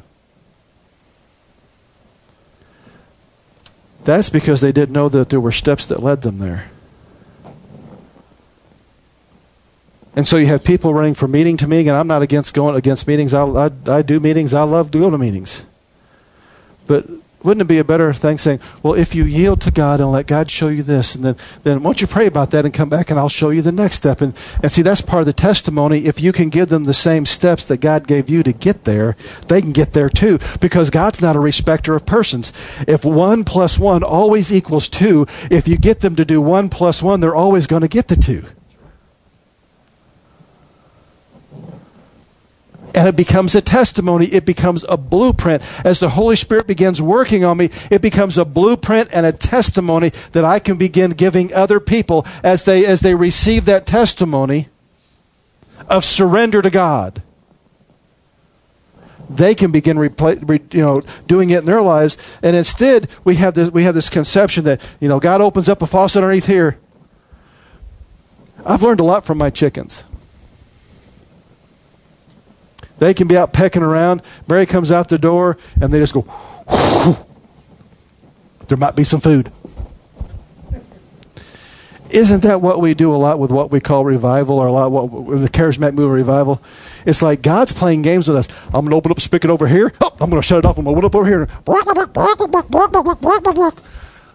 That's because they didn't know that there were steps that led them there. And so you have people running from meeting to meeting, and I'm not against going against meetings. I, I, I do meetings. I love to go to meetings. But wouldn't it be a better thing saying, well, if you yield to God and let God show you this, and then, then why don't you pray about that and come back and I'll show you the next step. And, and see, that's part of the testimony. If you can give them the same steps that God gave you to get there, they can get there too. Because God's not a respecter of persons. If one plus one always equals two, if you get them to do one plus one, they're always going to get the two. And it becomes a testimony. It becomes a blueprint. As the Holy Spirit begins working on me, it becomes a blueprint and a testimony that I can begin giving other people as they as they receive that testimony of surrender to God. They can begin repla- re, you know, doing it in their lives. And instead, we have this we have this conception that, you know, God opens up a faucet underneath here. I've learned a lot from my chickens. They can be out pecking around. Mary comes out the door, and they just go, whoo. There might be some food. Isn't that what we do a lot with what we call revival, or a lot what with the charismatic movement revival? It's like God's playing games with us. I'm going to open up a spigot over here. Oh, I'm going to shut it off. I'm going to open it up over here.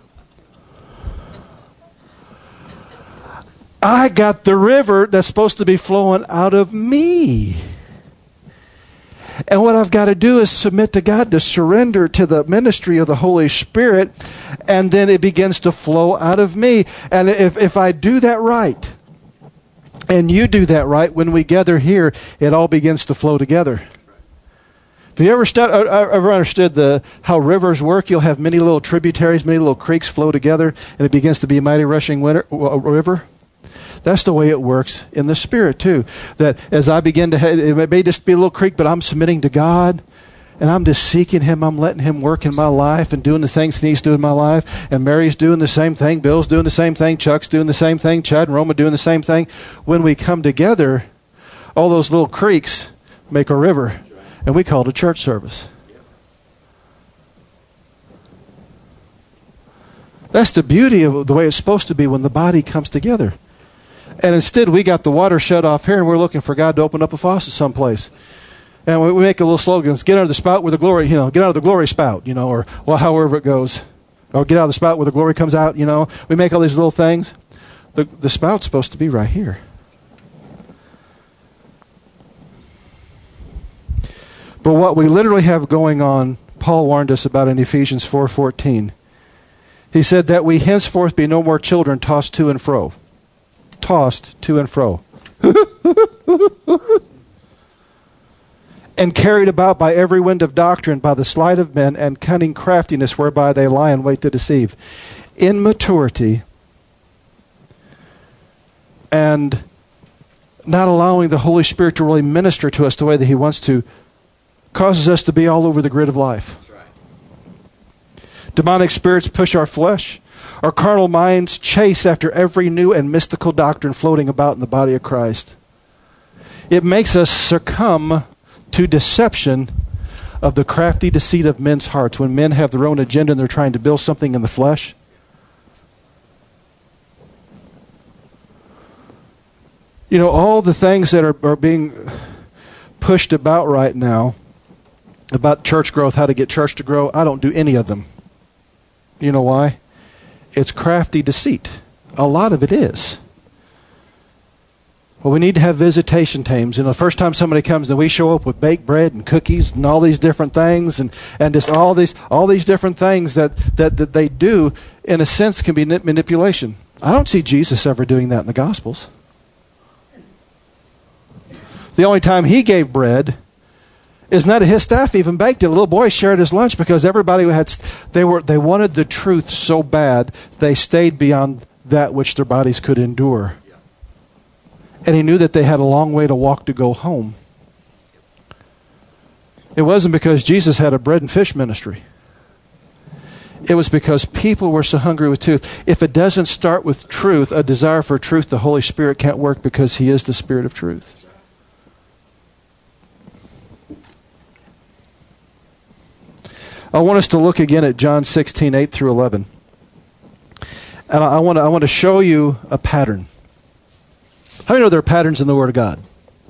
I got the river that's supposed to be flowing out of me. And what I've got to do is submit to God, to surrender to the ministry of the Holy Spirit, and then it begins to flow out of me. And if, if I do that right, and you do that right, when we gather here, it all begins to flow together. Have you ever, stu- ever understood the how rivers work? You'll have many little tributaries, many little creeks flow together, and it begins to be a mighty rushing winter, uh, river. That's the way it works in the Spirit, too. That as I begin to head, it may just be a little creek, but I'm submitting to God, and I'm just seeking Him. I'm letting Him work in my life and doing the things He needs to do in my life. And Mary's doing the same thing. Bill's doing the same thing. Chuck's doing the same thing. Chad and Roma doing the same thing. When we come together, all those little creeks make a river, and we call it a church service. That's the beauty of the way it's supposed to be when the body comes together. And instead, we got the water shut off here, and we're looking for God to open up a faucet someplace. And we, we make a little slogan: "Get out of the spout where the glory, you know, get out of the glory spout, you know, or well, however it goes, or get out of the spout where the glory comes out." You know, we make all these little things. The the spout's supposed to be right here. But what we literally have going on, Paul warned us about in Ephesians four fourteen. He said that we henceforth be no more children tossed to and fro. Tossed to and fro. And carried about by every wind of doctrine, by the sleight of men and cunning craftiness whereby they lie in wait to deceive. Immaturity and not allowing the Holy Spirit to really minister to us the way that He wants to causes us to be all over the grid of life. That's right. Demonic spirits push our flesh. Our carnal minds chase after every new and mystical doctrine floating about in the body of Christ. It makes us succumb to deception of the crafty deceit of men's hearts. When men have their own agenda and they're trying to build something in the flesh. You know, all the things that are, are being pushed about right now, about church growth, how to get church to grow, I don't do any of them. You know why? It's crafty deceit. A lot of it is. Well, we need to have visitation teams. And the first time somebody comes, then we show up with baked bread and cookies and all these different things, and, and just all these all these different things that, that, that they do, in a sense, can be manipulation. I don't see Jesus ever doing that in the Gospels. The only time He gave bread is not His staff even baked it. A little boy shared his lunch because everybody had they were they wanted the truth so bad they stayed beyond that which their bodies could endure. And He knew that they had a long way to walk to go home. It wasn't because Jesus had a bread and fish ministry. It was because people were so hungry with truth. If it doesn't start with truth, a desire for truth, the Holy Spirit can't work because He is the Spirit of truth. I want us to look again at John sixteen, eight through eleven. And I want to I want to show you a pattern. How many know there are patterns in the Word of God?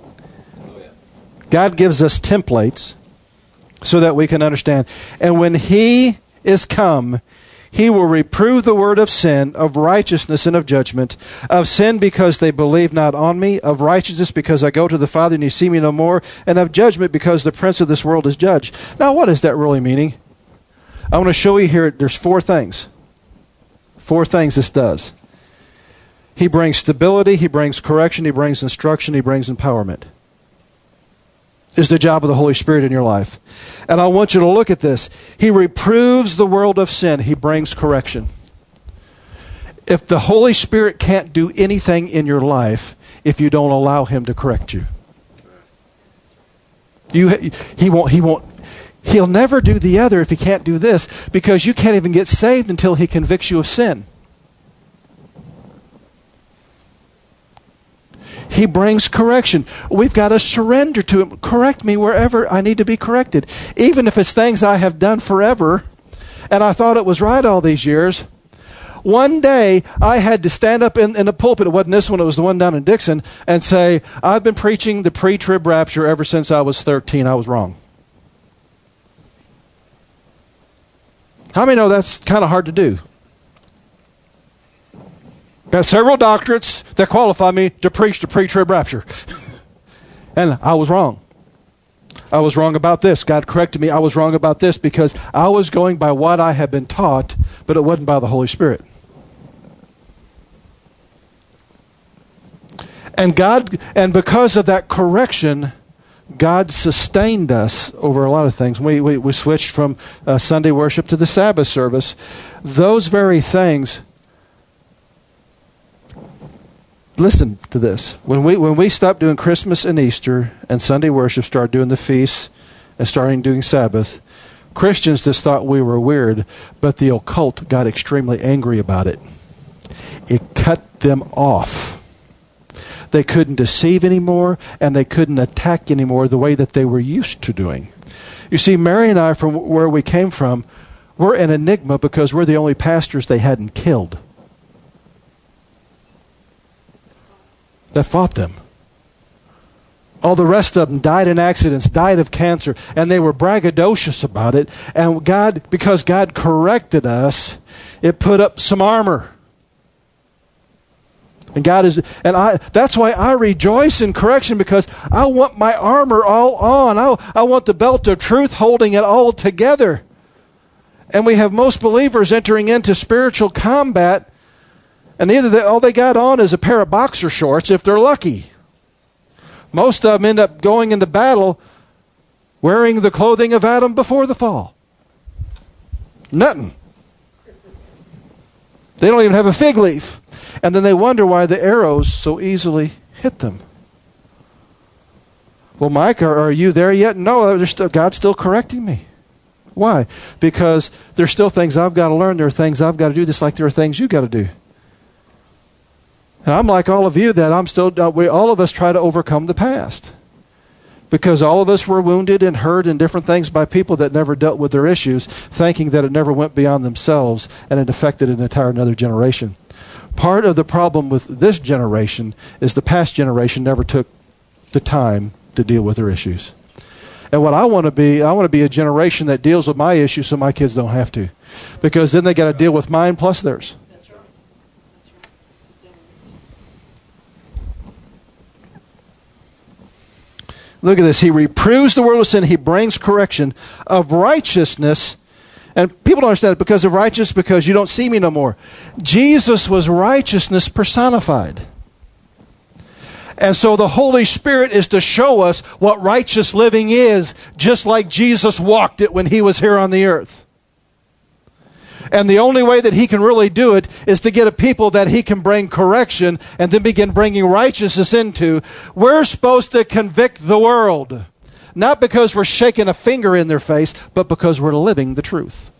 God gives us templates so that we can understand. And when He is come, He will reprove the word of sin, of righteousness, and of judgment. Of sin because they believe not on me. Of righteousness because I go to the Father and you see me no more. And of judgment because the prince of this world is judged. Now, what is that really meaning? I want to show you here, there's four things. Four things this does. He brings stability, He brings correction, He brings instruction, He brings empowerment. Is the job of the Holy Spirit in your life. And I want you to look at this. He reproves the world of sin. He brings correction. If the Holy Spirit can't do anything in your life if you don't allow Him to correct you. You he won't he won't He'll never do the other if He can't do this, because you can't even get saved until He convicts you of sin. He brings correction. We've got to surrender to Him. Correct me wherever I need to be corrected. Even if it's things I have done forever, and I thought it was right all these years. One day, I had to stand up in, in the pulpit, it wasn't this one, it was the one down in Dixon, and say, I've been preaching the pre-trib rapture ever since I was thirteen. I was wrong. How many know that's kind of hard to do? Got several doctorates that qualify me to preach the pre-trib rapture. And I was wrong. I was wrong about this. God corrected me. I was wrong about this because I was going by what I had been taught, but it wasn't by the Holy Spirit. And God, and because of that correction, God sustained us over a lot of things. We, we, we switched from uh, Sunday worship to the Sabbath service. Those very things. Listen to this. When we when we stopped doing Christmas and Easter and Sunday worship, started doing the feasts and starting doing Sabbath, Christians just thought we were weird, but the occult got extremely angry about it. It cut them off. They couldn't deceive anymore, and they couldn't attack anymore the way that they were used to doing. You see, Mary and I, from where we came from, we're an enigma because we're the only pastors they hadn't killed. That fought them. All the rest of them died in accidents, died of cancer, and they were braggadocious about it. And God, because God corrected us, it put up some armor. And God is, and I, that's why I rejoice in correction, because I want my armor all on. I, I want the belt of truth holding it all together. And we have most believers entering into spiritual combat, and either they, all they got on is a pair of boxer shorts if they're lucky. Most of them end up going into battle wearing the clothing of Adam before the fall. Nothing. They don't even have a fig leaf. And then they wonder why the arrows so easily hit them. Well, Mike, are, are you there yet? No, still, God's still correcting me. Why? Because there's still things I've got to learn. There are things I've got to do, just like there are things you've got to do. And I'm like all of you, that I'm still, uh, we, all of us try to overcome the past. Because all of us were wounded and hurt and different things by people that never dealt with their issues, thinking that it never went beyond themselves and it affected an entire another generation. Part of the problem with this generation is the past generation never took the time to deal with their issues. And what I want to be, I want to be a generation that deals with my issues so my kids don't have to. Because then they got to deal with mine plus theirs. That's right. That's right. Look at this. He reproves the world of sin. He brings correction of righteousness. And people don't understand it, because of righteousness, because you don't see me no more. Jesus was righteousness personified. And so the Holy Spirit is to show us what righteous living is, just like Jesus walked it when He was here on the earth. And the only way that He can really do it is to get a people that He can bring correction and then begin bringing righteousness into. We're supposed to convict the world. Not because we're shaking a finger in their face, but because we're living the truth.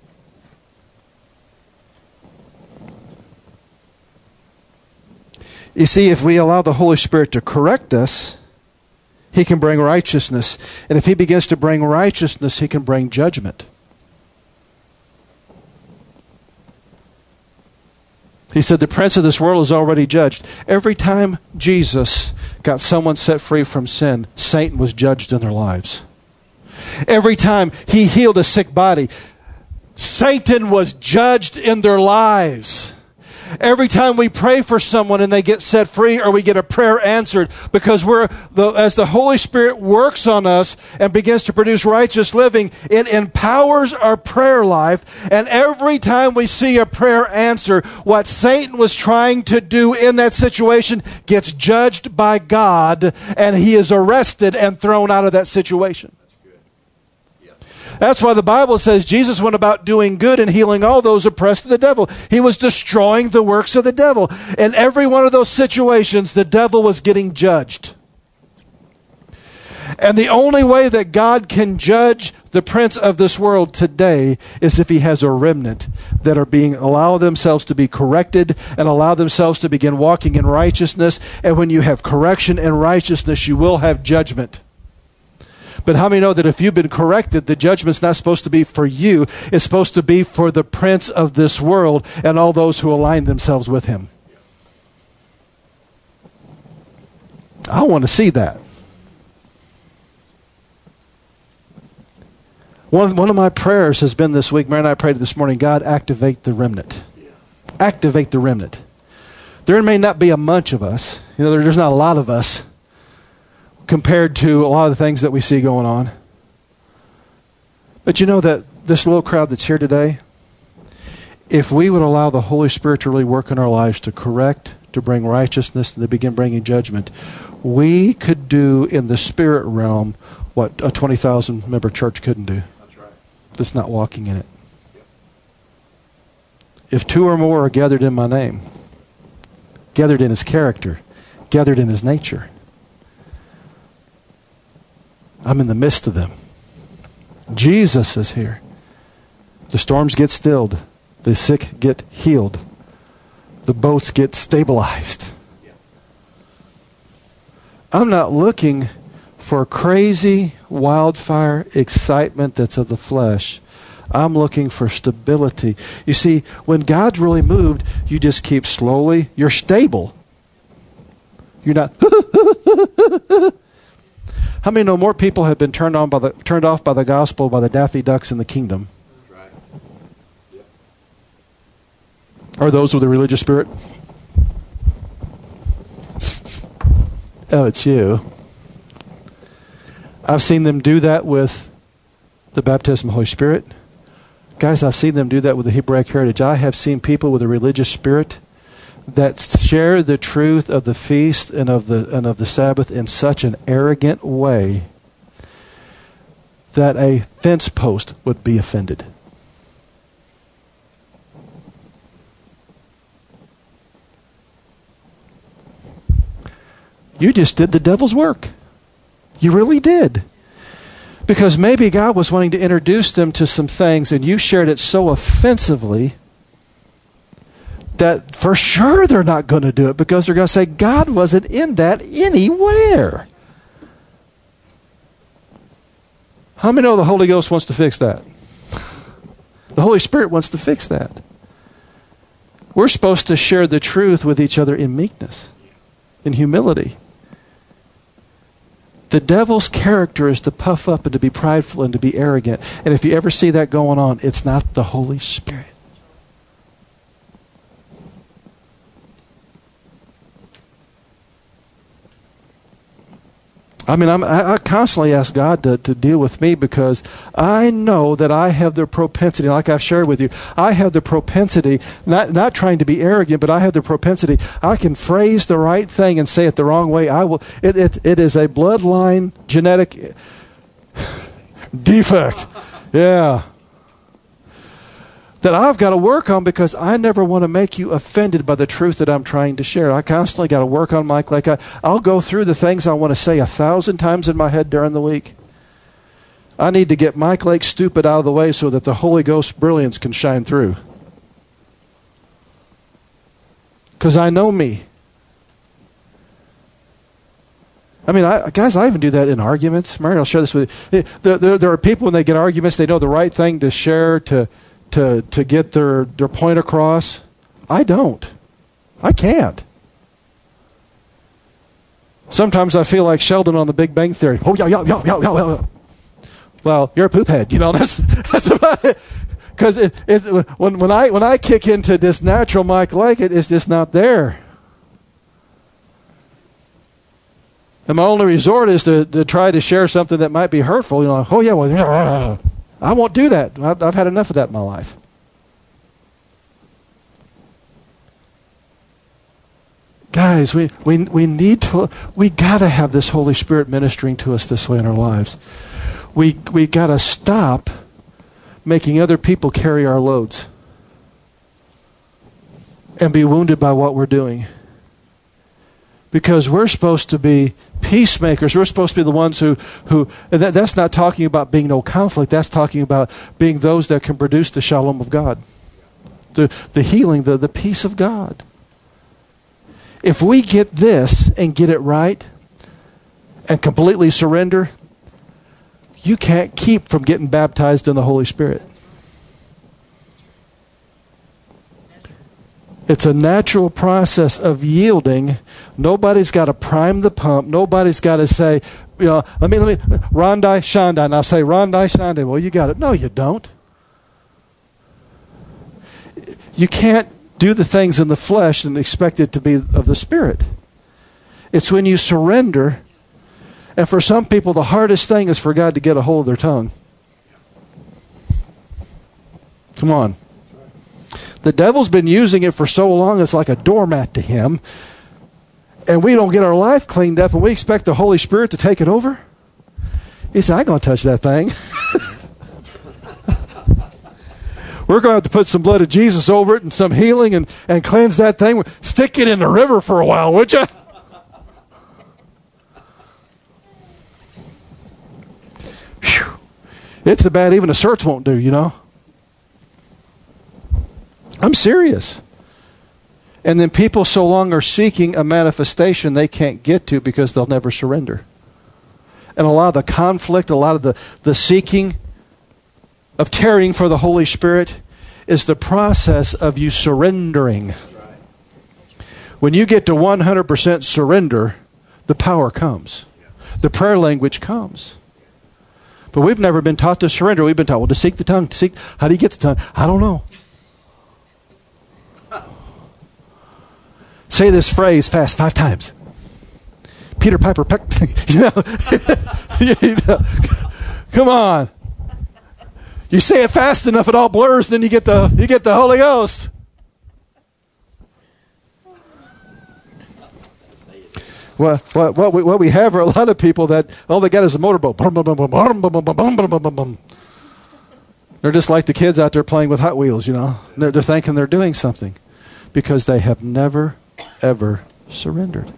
You see, if we allow the Holy Spirit to correct us, He can bring righteousness. And if He begins to bring righteousness, He can bring judgment. He said, the prince of this world is already judged. Every time Jesus got someone set free from sin, Satan was judged in their lives. Every time he healed a sick body, Satan was judged in their lives. Every time we pray for someone and they get set free or we get a prayer answered, because we're the, as the Holy Spirit works on us and begins to produce righteous living, it empowers our prayer life. And every time we see a prayer answer, what Satan was trying to do in that situation gets judged by God, and he is arrested and thrown out of that situation. That's why the Bible says Jesus went about doing good and healing all those oppressed of the devil. He was destroying the works of the devil. In every one of those situations, the devil was getting judged. And the only way that God can judge the prince of this world today is if he has a remnant that are being allow themselves to be corrected and allow themselves to begin walking in righteousness. And when you have correction and righteousness, you will have judgment. But how many know that if you've been corrected, the judgment's not supposed to be for you. It's supposed to be for the prince of this world and all those who align themselves with him. I want to see that. One, one of my prayers has been this week, Mary and I prayed this morning, God, activate the remnant. Activate the remnant. There may not be a bunch of us. You know, there, there's not a lot of us compared to a lot of the things that we see going on. But you know that this little crowd that's here today, if we would allow the Holy Spirit to really work in our lives to correct, to bring righteousness, and to begin bringing judgment, we could do in the spirit realm what a twenty thousand member church couldn't do. That's right. That's not walking in it. Yep. If two or more are gathered in my name, gathered in his character, gathered in his nature, I'm in the midst of them. Jesus is here. The storms get stilled. The sick get healed. The boats get stabilized. I'm not looking for crazy wildfire excitement that's of the flesh. I'm looking for stability. You see, when God's really moved, you just keep slowly. You're stable. You're not... How many know more people have been turned on by the turned off by the gospel by the Daffy Ducks in the kingdom? That's right. Yep. Or those with a religious spirit? Oh, it's you. I've seen them do that with the baptism of the Holy Spirit. Guys, I've seen them do that with the Hebraic heritage. I have seen people with a religious spirit that share the truth of the feast and of the and of the Sabbath in such an arrogant way that a fence post would be offended. You just did the devil's work. You really did. Because maybe God was wanting to introduce them to some things and you shared it so offensively that for sure they're not going to do it because they're going to say, God wasn't in that anywhere. How many know the Holy Ghost wants to fix that? The Holy Spirit wants to fix that. We're supposed to share the truth with each other in meekness, in humility. The devil's character is to puff up and to be prideful and to be arrogant. And if you ever see that going on, it's not the Holy Spirit. I mean, I'm, I, I constantly ask God to, to deal with me because I know that I have the propensity, like I've shared with you, I have the propensity, not, not trying to be arrogant, but I have the propensity, I can phrase the right thing and say it the wrong way. I will. It, it, it is a bloodline genetic defect. Yeah. That I've got to work on because I never want to make you offended by the truth that I'm trying to share. I constantly got to work on Mike. Like I, I'll go through the things I want to say a thousand times in my head during the week. I need to get Mike Lake stupid out of the way so that the Holy Ghost brilliance can shine through. Because I know me. I mean, I, guys, I even do that in arguments. Mary, I'll share this with you. There, there, there are people when they get arguments, they know the right thing to share to to to get their, their point across. I don't. I can't. Sometimes I feel like Sheldon on The Big Bang Theory. Oh, yeah, yeah, yeah, yeah, yeah, yeah. Well, you're a poop head. You know, that's, that's about it. Because it, it, when, when, I, when I kick into this natural Mike like it, it's just not there. And my only resort is to, to try to share something that might be hurtful. You know, oh, yeah, well, I won't do that. I've, I've had enough of that in my life. Guys, we, we, we need to, we got to have this Holy Spirit ministering to us this way in our lives. We, we got to stop making other people carry our loads and be wounded by what we're doing. Because we're supposed to be peacemakers. We're supposed to be the ones who, who and that, that's not talking about being no conflict. That's talking about being those that can produce the shalom of God. The, the healing, the, the peace of God. If we get this and get it right and completely surrender, you can't keep from getting baptized in the Holy Spirit. It's a natural process of yielding. Nobody's got to prime the pump. Nobody's got to say, you know, let me, let me, Rondai, Shandai. And I'll say, Rondai, Shandai. Well, you got it. No, you don't. You can't do the things in the flesh and expect it to be of the Spirit. It's when you surrender. And for some people, the hardest thing is for God to get a hold of their tongue. Come on. The devil's been using it for so long, it's like a doormat to him. And we don't get our life cleaned up, and we expect the Holy Spirit to take it over. He said, I ain't going to touch that thing. We're going to have to put some blood of Jesus over it and some healing and, and cleanse that thing. Stick it in the river for a while, would you? Whew. It's so bad even a search won't do, you know. I'm serious. And then people so long are seeking a manifestation they can't get to because they'll never surrender. And a lot of the conflict, a lot of the, the seeking of tarrying for the Holy Spirit is the process of you surrendering. When you get to one hundred percent surrender, the power comes. The prayer language comes. But we've never been taught to surrender. We've been taught, well, to seek the tongue. To seek, how do you get the tongue? I don't know. Say this phrase fast five times. Peter Piper Peck. you know, you know. Come on. You say it fast enough, it all blurs, then you get the you get the Holy Ghost. Well, what, what, we, what we have are a lot of people that all they got is a motorboat. They're just like the kids out there playing with Hot Wheels, you know. They're, they're thinking they're doing something because they have never, ever surrendered.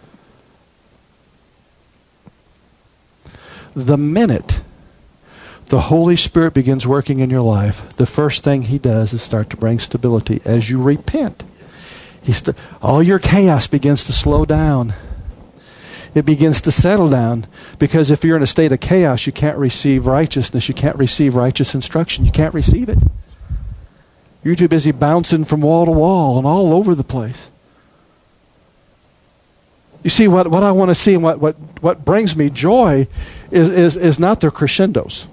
The minute the Holy Spirit begins working in your life, the first thing he does is start to bring stability as you repent. He st- all your chaos begins to slow down. It begins to settle down, because if you're in a state of chaos, you can't receive righteousness. You can't receive righteous instruction. You can't receive it. You're too busy bouncing from wall to wall and all over the place. You see, what, what I want to see and what, what, what brings me joy is, is, is not their crescendos.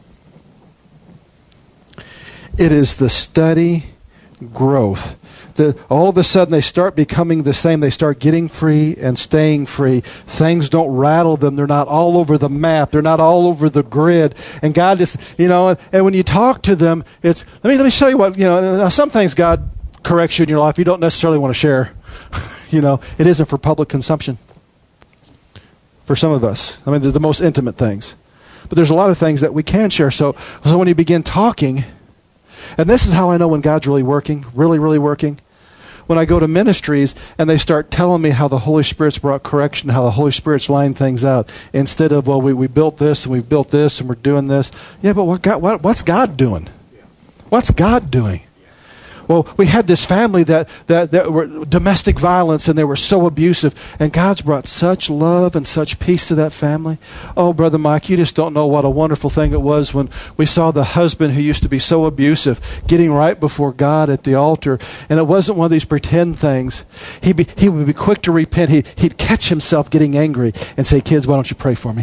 It is the steady growth. The, all of a sudden they start becoming the same. They start getting free and staying free. Things don't rattle them. They're not all over the map. They're not all over the grid. And God just, you know, and, and when you talk to them, it's, let me, let me show you what, you know, some things God corrects you in your life you don't necessarily want to share. You know, it isn't for public consumption. For some of us. I mean, they're the most intimate things. But there's a lot of things that we can share. So, so when you begin talking, and this is how I know when God's really working, really, really working. When I go to ministries and they start telling me how the Holy Spirit's brought correction, how the Holy Spirit's lined things out, instead of, well, we, we built this and we've built this and we're doing this. Yeah, but what God, what, what's God doing? What's God doing? Well, we had this family that, that, that were domestic violence and they were so abusive. And God's brought such love and such peace to that family. Oh, Brother Mike, you just don't know what a wonderful thing it was when we saw the husband who used to be so abusive getting right before God at the altar. And it wasn't one of these pretend things. He'd be, he would be quick to repent. He, he'd catch himself getting angry and say, kids, why don't you pray for me?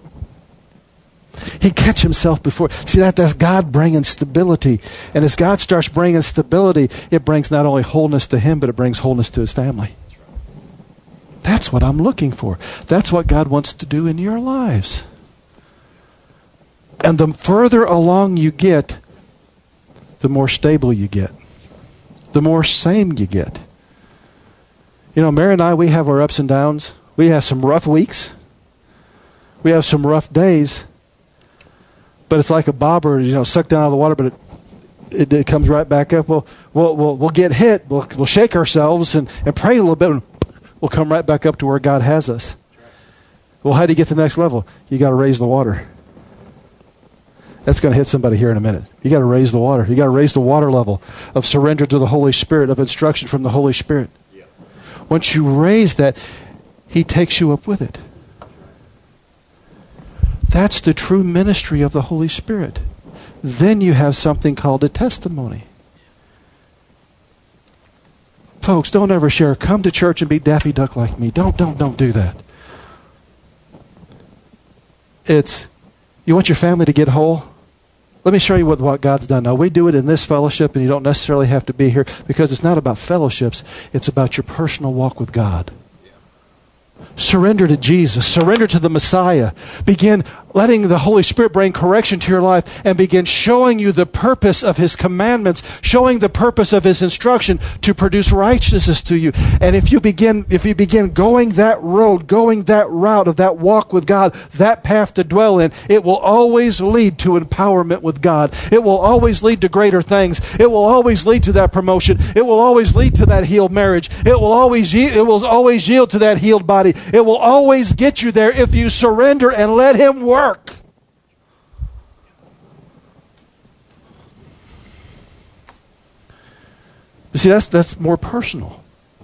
He'd catch himself before. See, that that's God bringing stability. And as God starts bringing stability, it brings not only wholeness to him, but it brings wholeness to his family. That's what I'm looking for. That's what God wants to do in your lives. And the further along you get, the more stable you get. The more sane you get. You know, Mary and I, we have our ups and downs. We have some rough weeks. We have some rough days. But it's like a bobber, you know, sucked down out of the water, but it, it, it comes right back up. We'll, we'll, we'll, we'll get hit. We'll, we'll shake ourselves and, and pray a little bit, and we'll come right back up to where God has us. Well, how do you get to the next level? You got to raise the water. That's going to hit somebody here in a minute. You got to raise the water. You got to raise the water level of surrender to the Holy Spirit, of instruction from the Holy Spirit. Yeah. Once you raise that, he takes you up with it. That's the true ministry of the Holy Spirit. Then you have something called a testimony. Folks, don't ever share. Come to church and be Daffy Duck like me. Don't, don't, don't do that. It's, you want your family to get whole? Let me show you what, what God's done. Now, we do it in this fellowship, and you don't necessarily have to be here because it's not about fellowships. It's about your personal walk with God. Surrender to Jesus. Surrender to the Messiah. Begin letting the Holy Spirit bring correction to your life and begin showing you the purpose of His commandments, showing the purpose of His instruction to produce righteousness to you. And if you begin, if you begin going that road, going that route of that walk with God, that path to dwell in, it will always lead to empowerment with God. It will always lead to greater things. It will always lead to that promotion. It will always lead to that healed marriage. It will always, it will always yield to that healed body. It will always get you there if you surrender and let Him work. You see, that's that's more personal.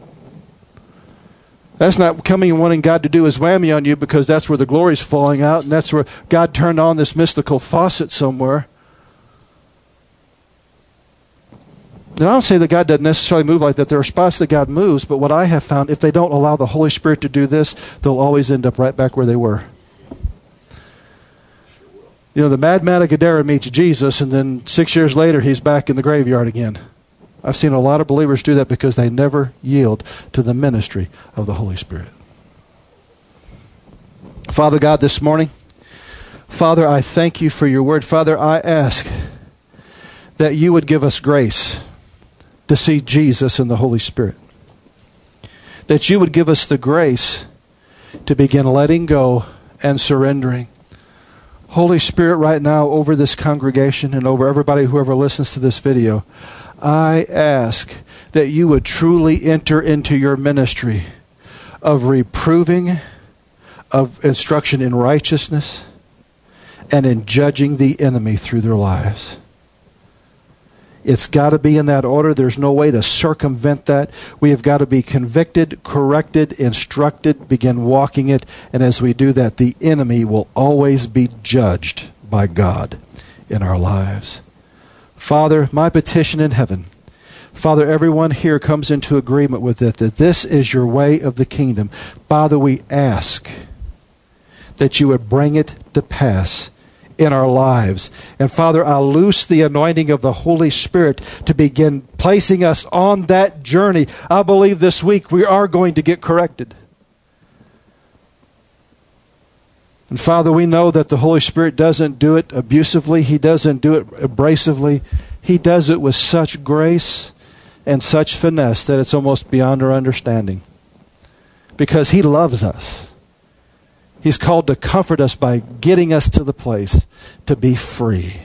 That's not coming and wanting God to do His whammy on you because that's where the glory's falling out and that's where God turned on this mystical faucet somewhere. And I don't say that God doesn't necessarily move like that. There are spots that God moves, but what I have found, if they don't allow the Holy Spirit to do this, they'll always end up right back where they were. You know, the madman of Gadara meets Jesus, and then six years later, he's back in the graveyard again. I've seen a lot of believers do that because they never yield to the ministry of the Holy Spirit. Father God, this morning, Father, I thank you for your word. Father, I ask that you would give us grace to see Jesus and the Holy Spirit. That you would give us the grace to begin letting go and surrendering. Holy Spirit, right now over this congregation and over everybody whoever listens to this video, I ask that you would truly enter into your ministry of reproving, of instruction in righteousness, and in judging the enemy through their lives. It's got to be in that order. There's no way to circumvent that. We have got to be convicted, corrected, instructed, begin walking it. And as we do that, the enemy will always be judged by God in our lives. Father, my petition in heaven, Father, everyone here comes into agreement with it, that this is your way of the kingdom. Father, we ask that you would bring it to pass in our lives. And Father, I loose the anointing of the Holy Spirit to begin placing us on that journey. I believe this week we are going to get corrected. And Father, we know that the Holy Spirit doesn't do it abusively. He doesn't do it abrasively. He does it with such grace and such finesse that it's almost beyond our understanding. Because He loves us. He's called to comfort us by getting us to the place to be free.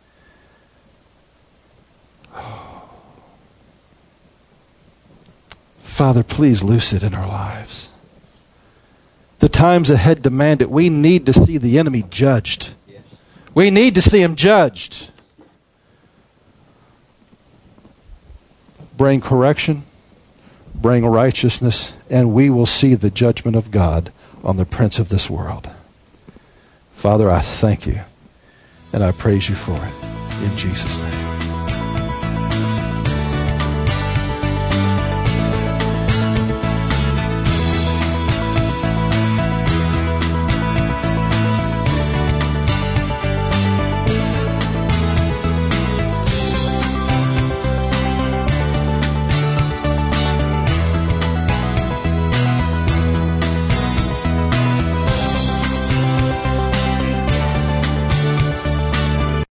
Father, please loose it in our lives. The times ahead demand it. We need to see the enemy judged. We need to see him judged. bring correction, bring righteousness, and we will see the judgment of God on the prince of this world. Father, I thank you, and I praise you for it. In Jesus' name.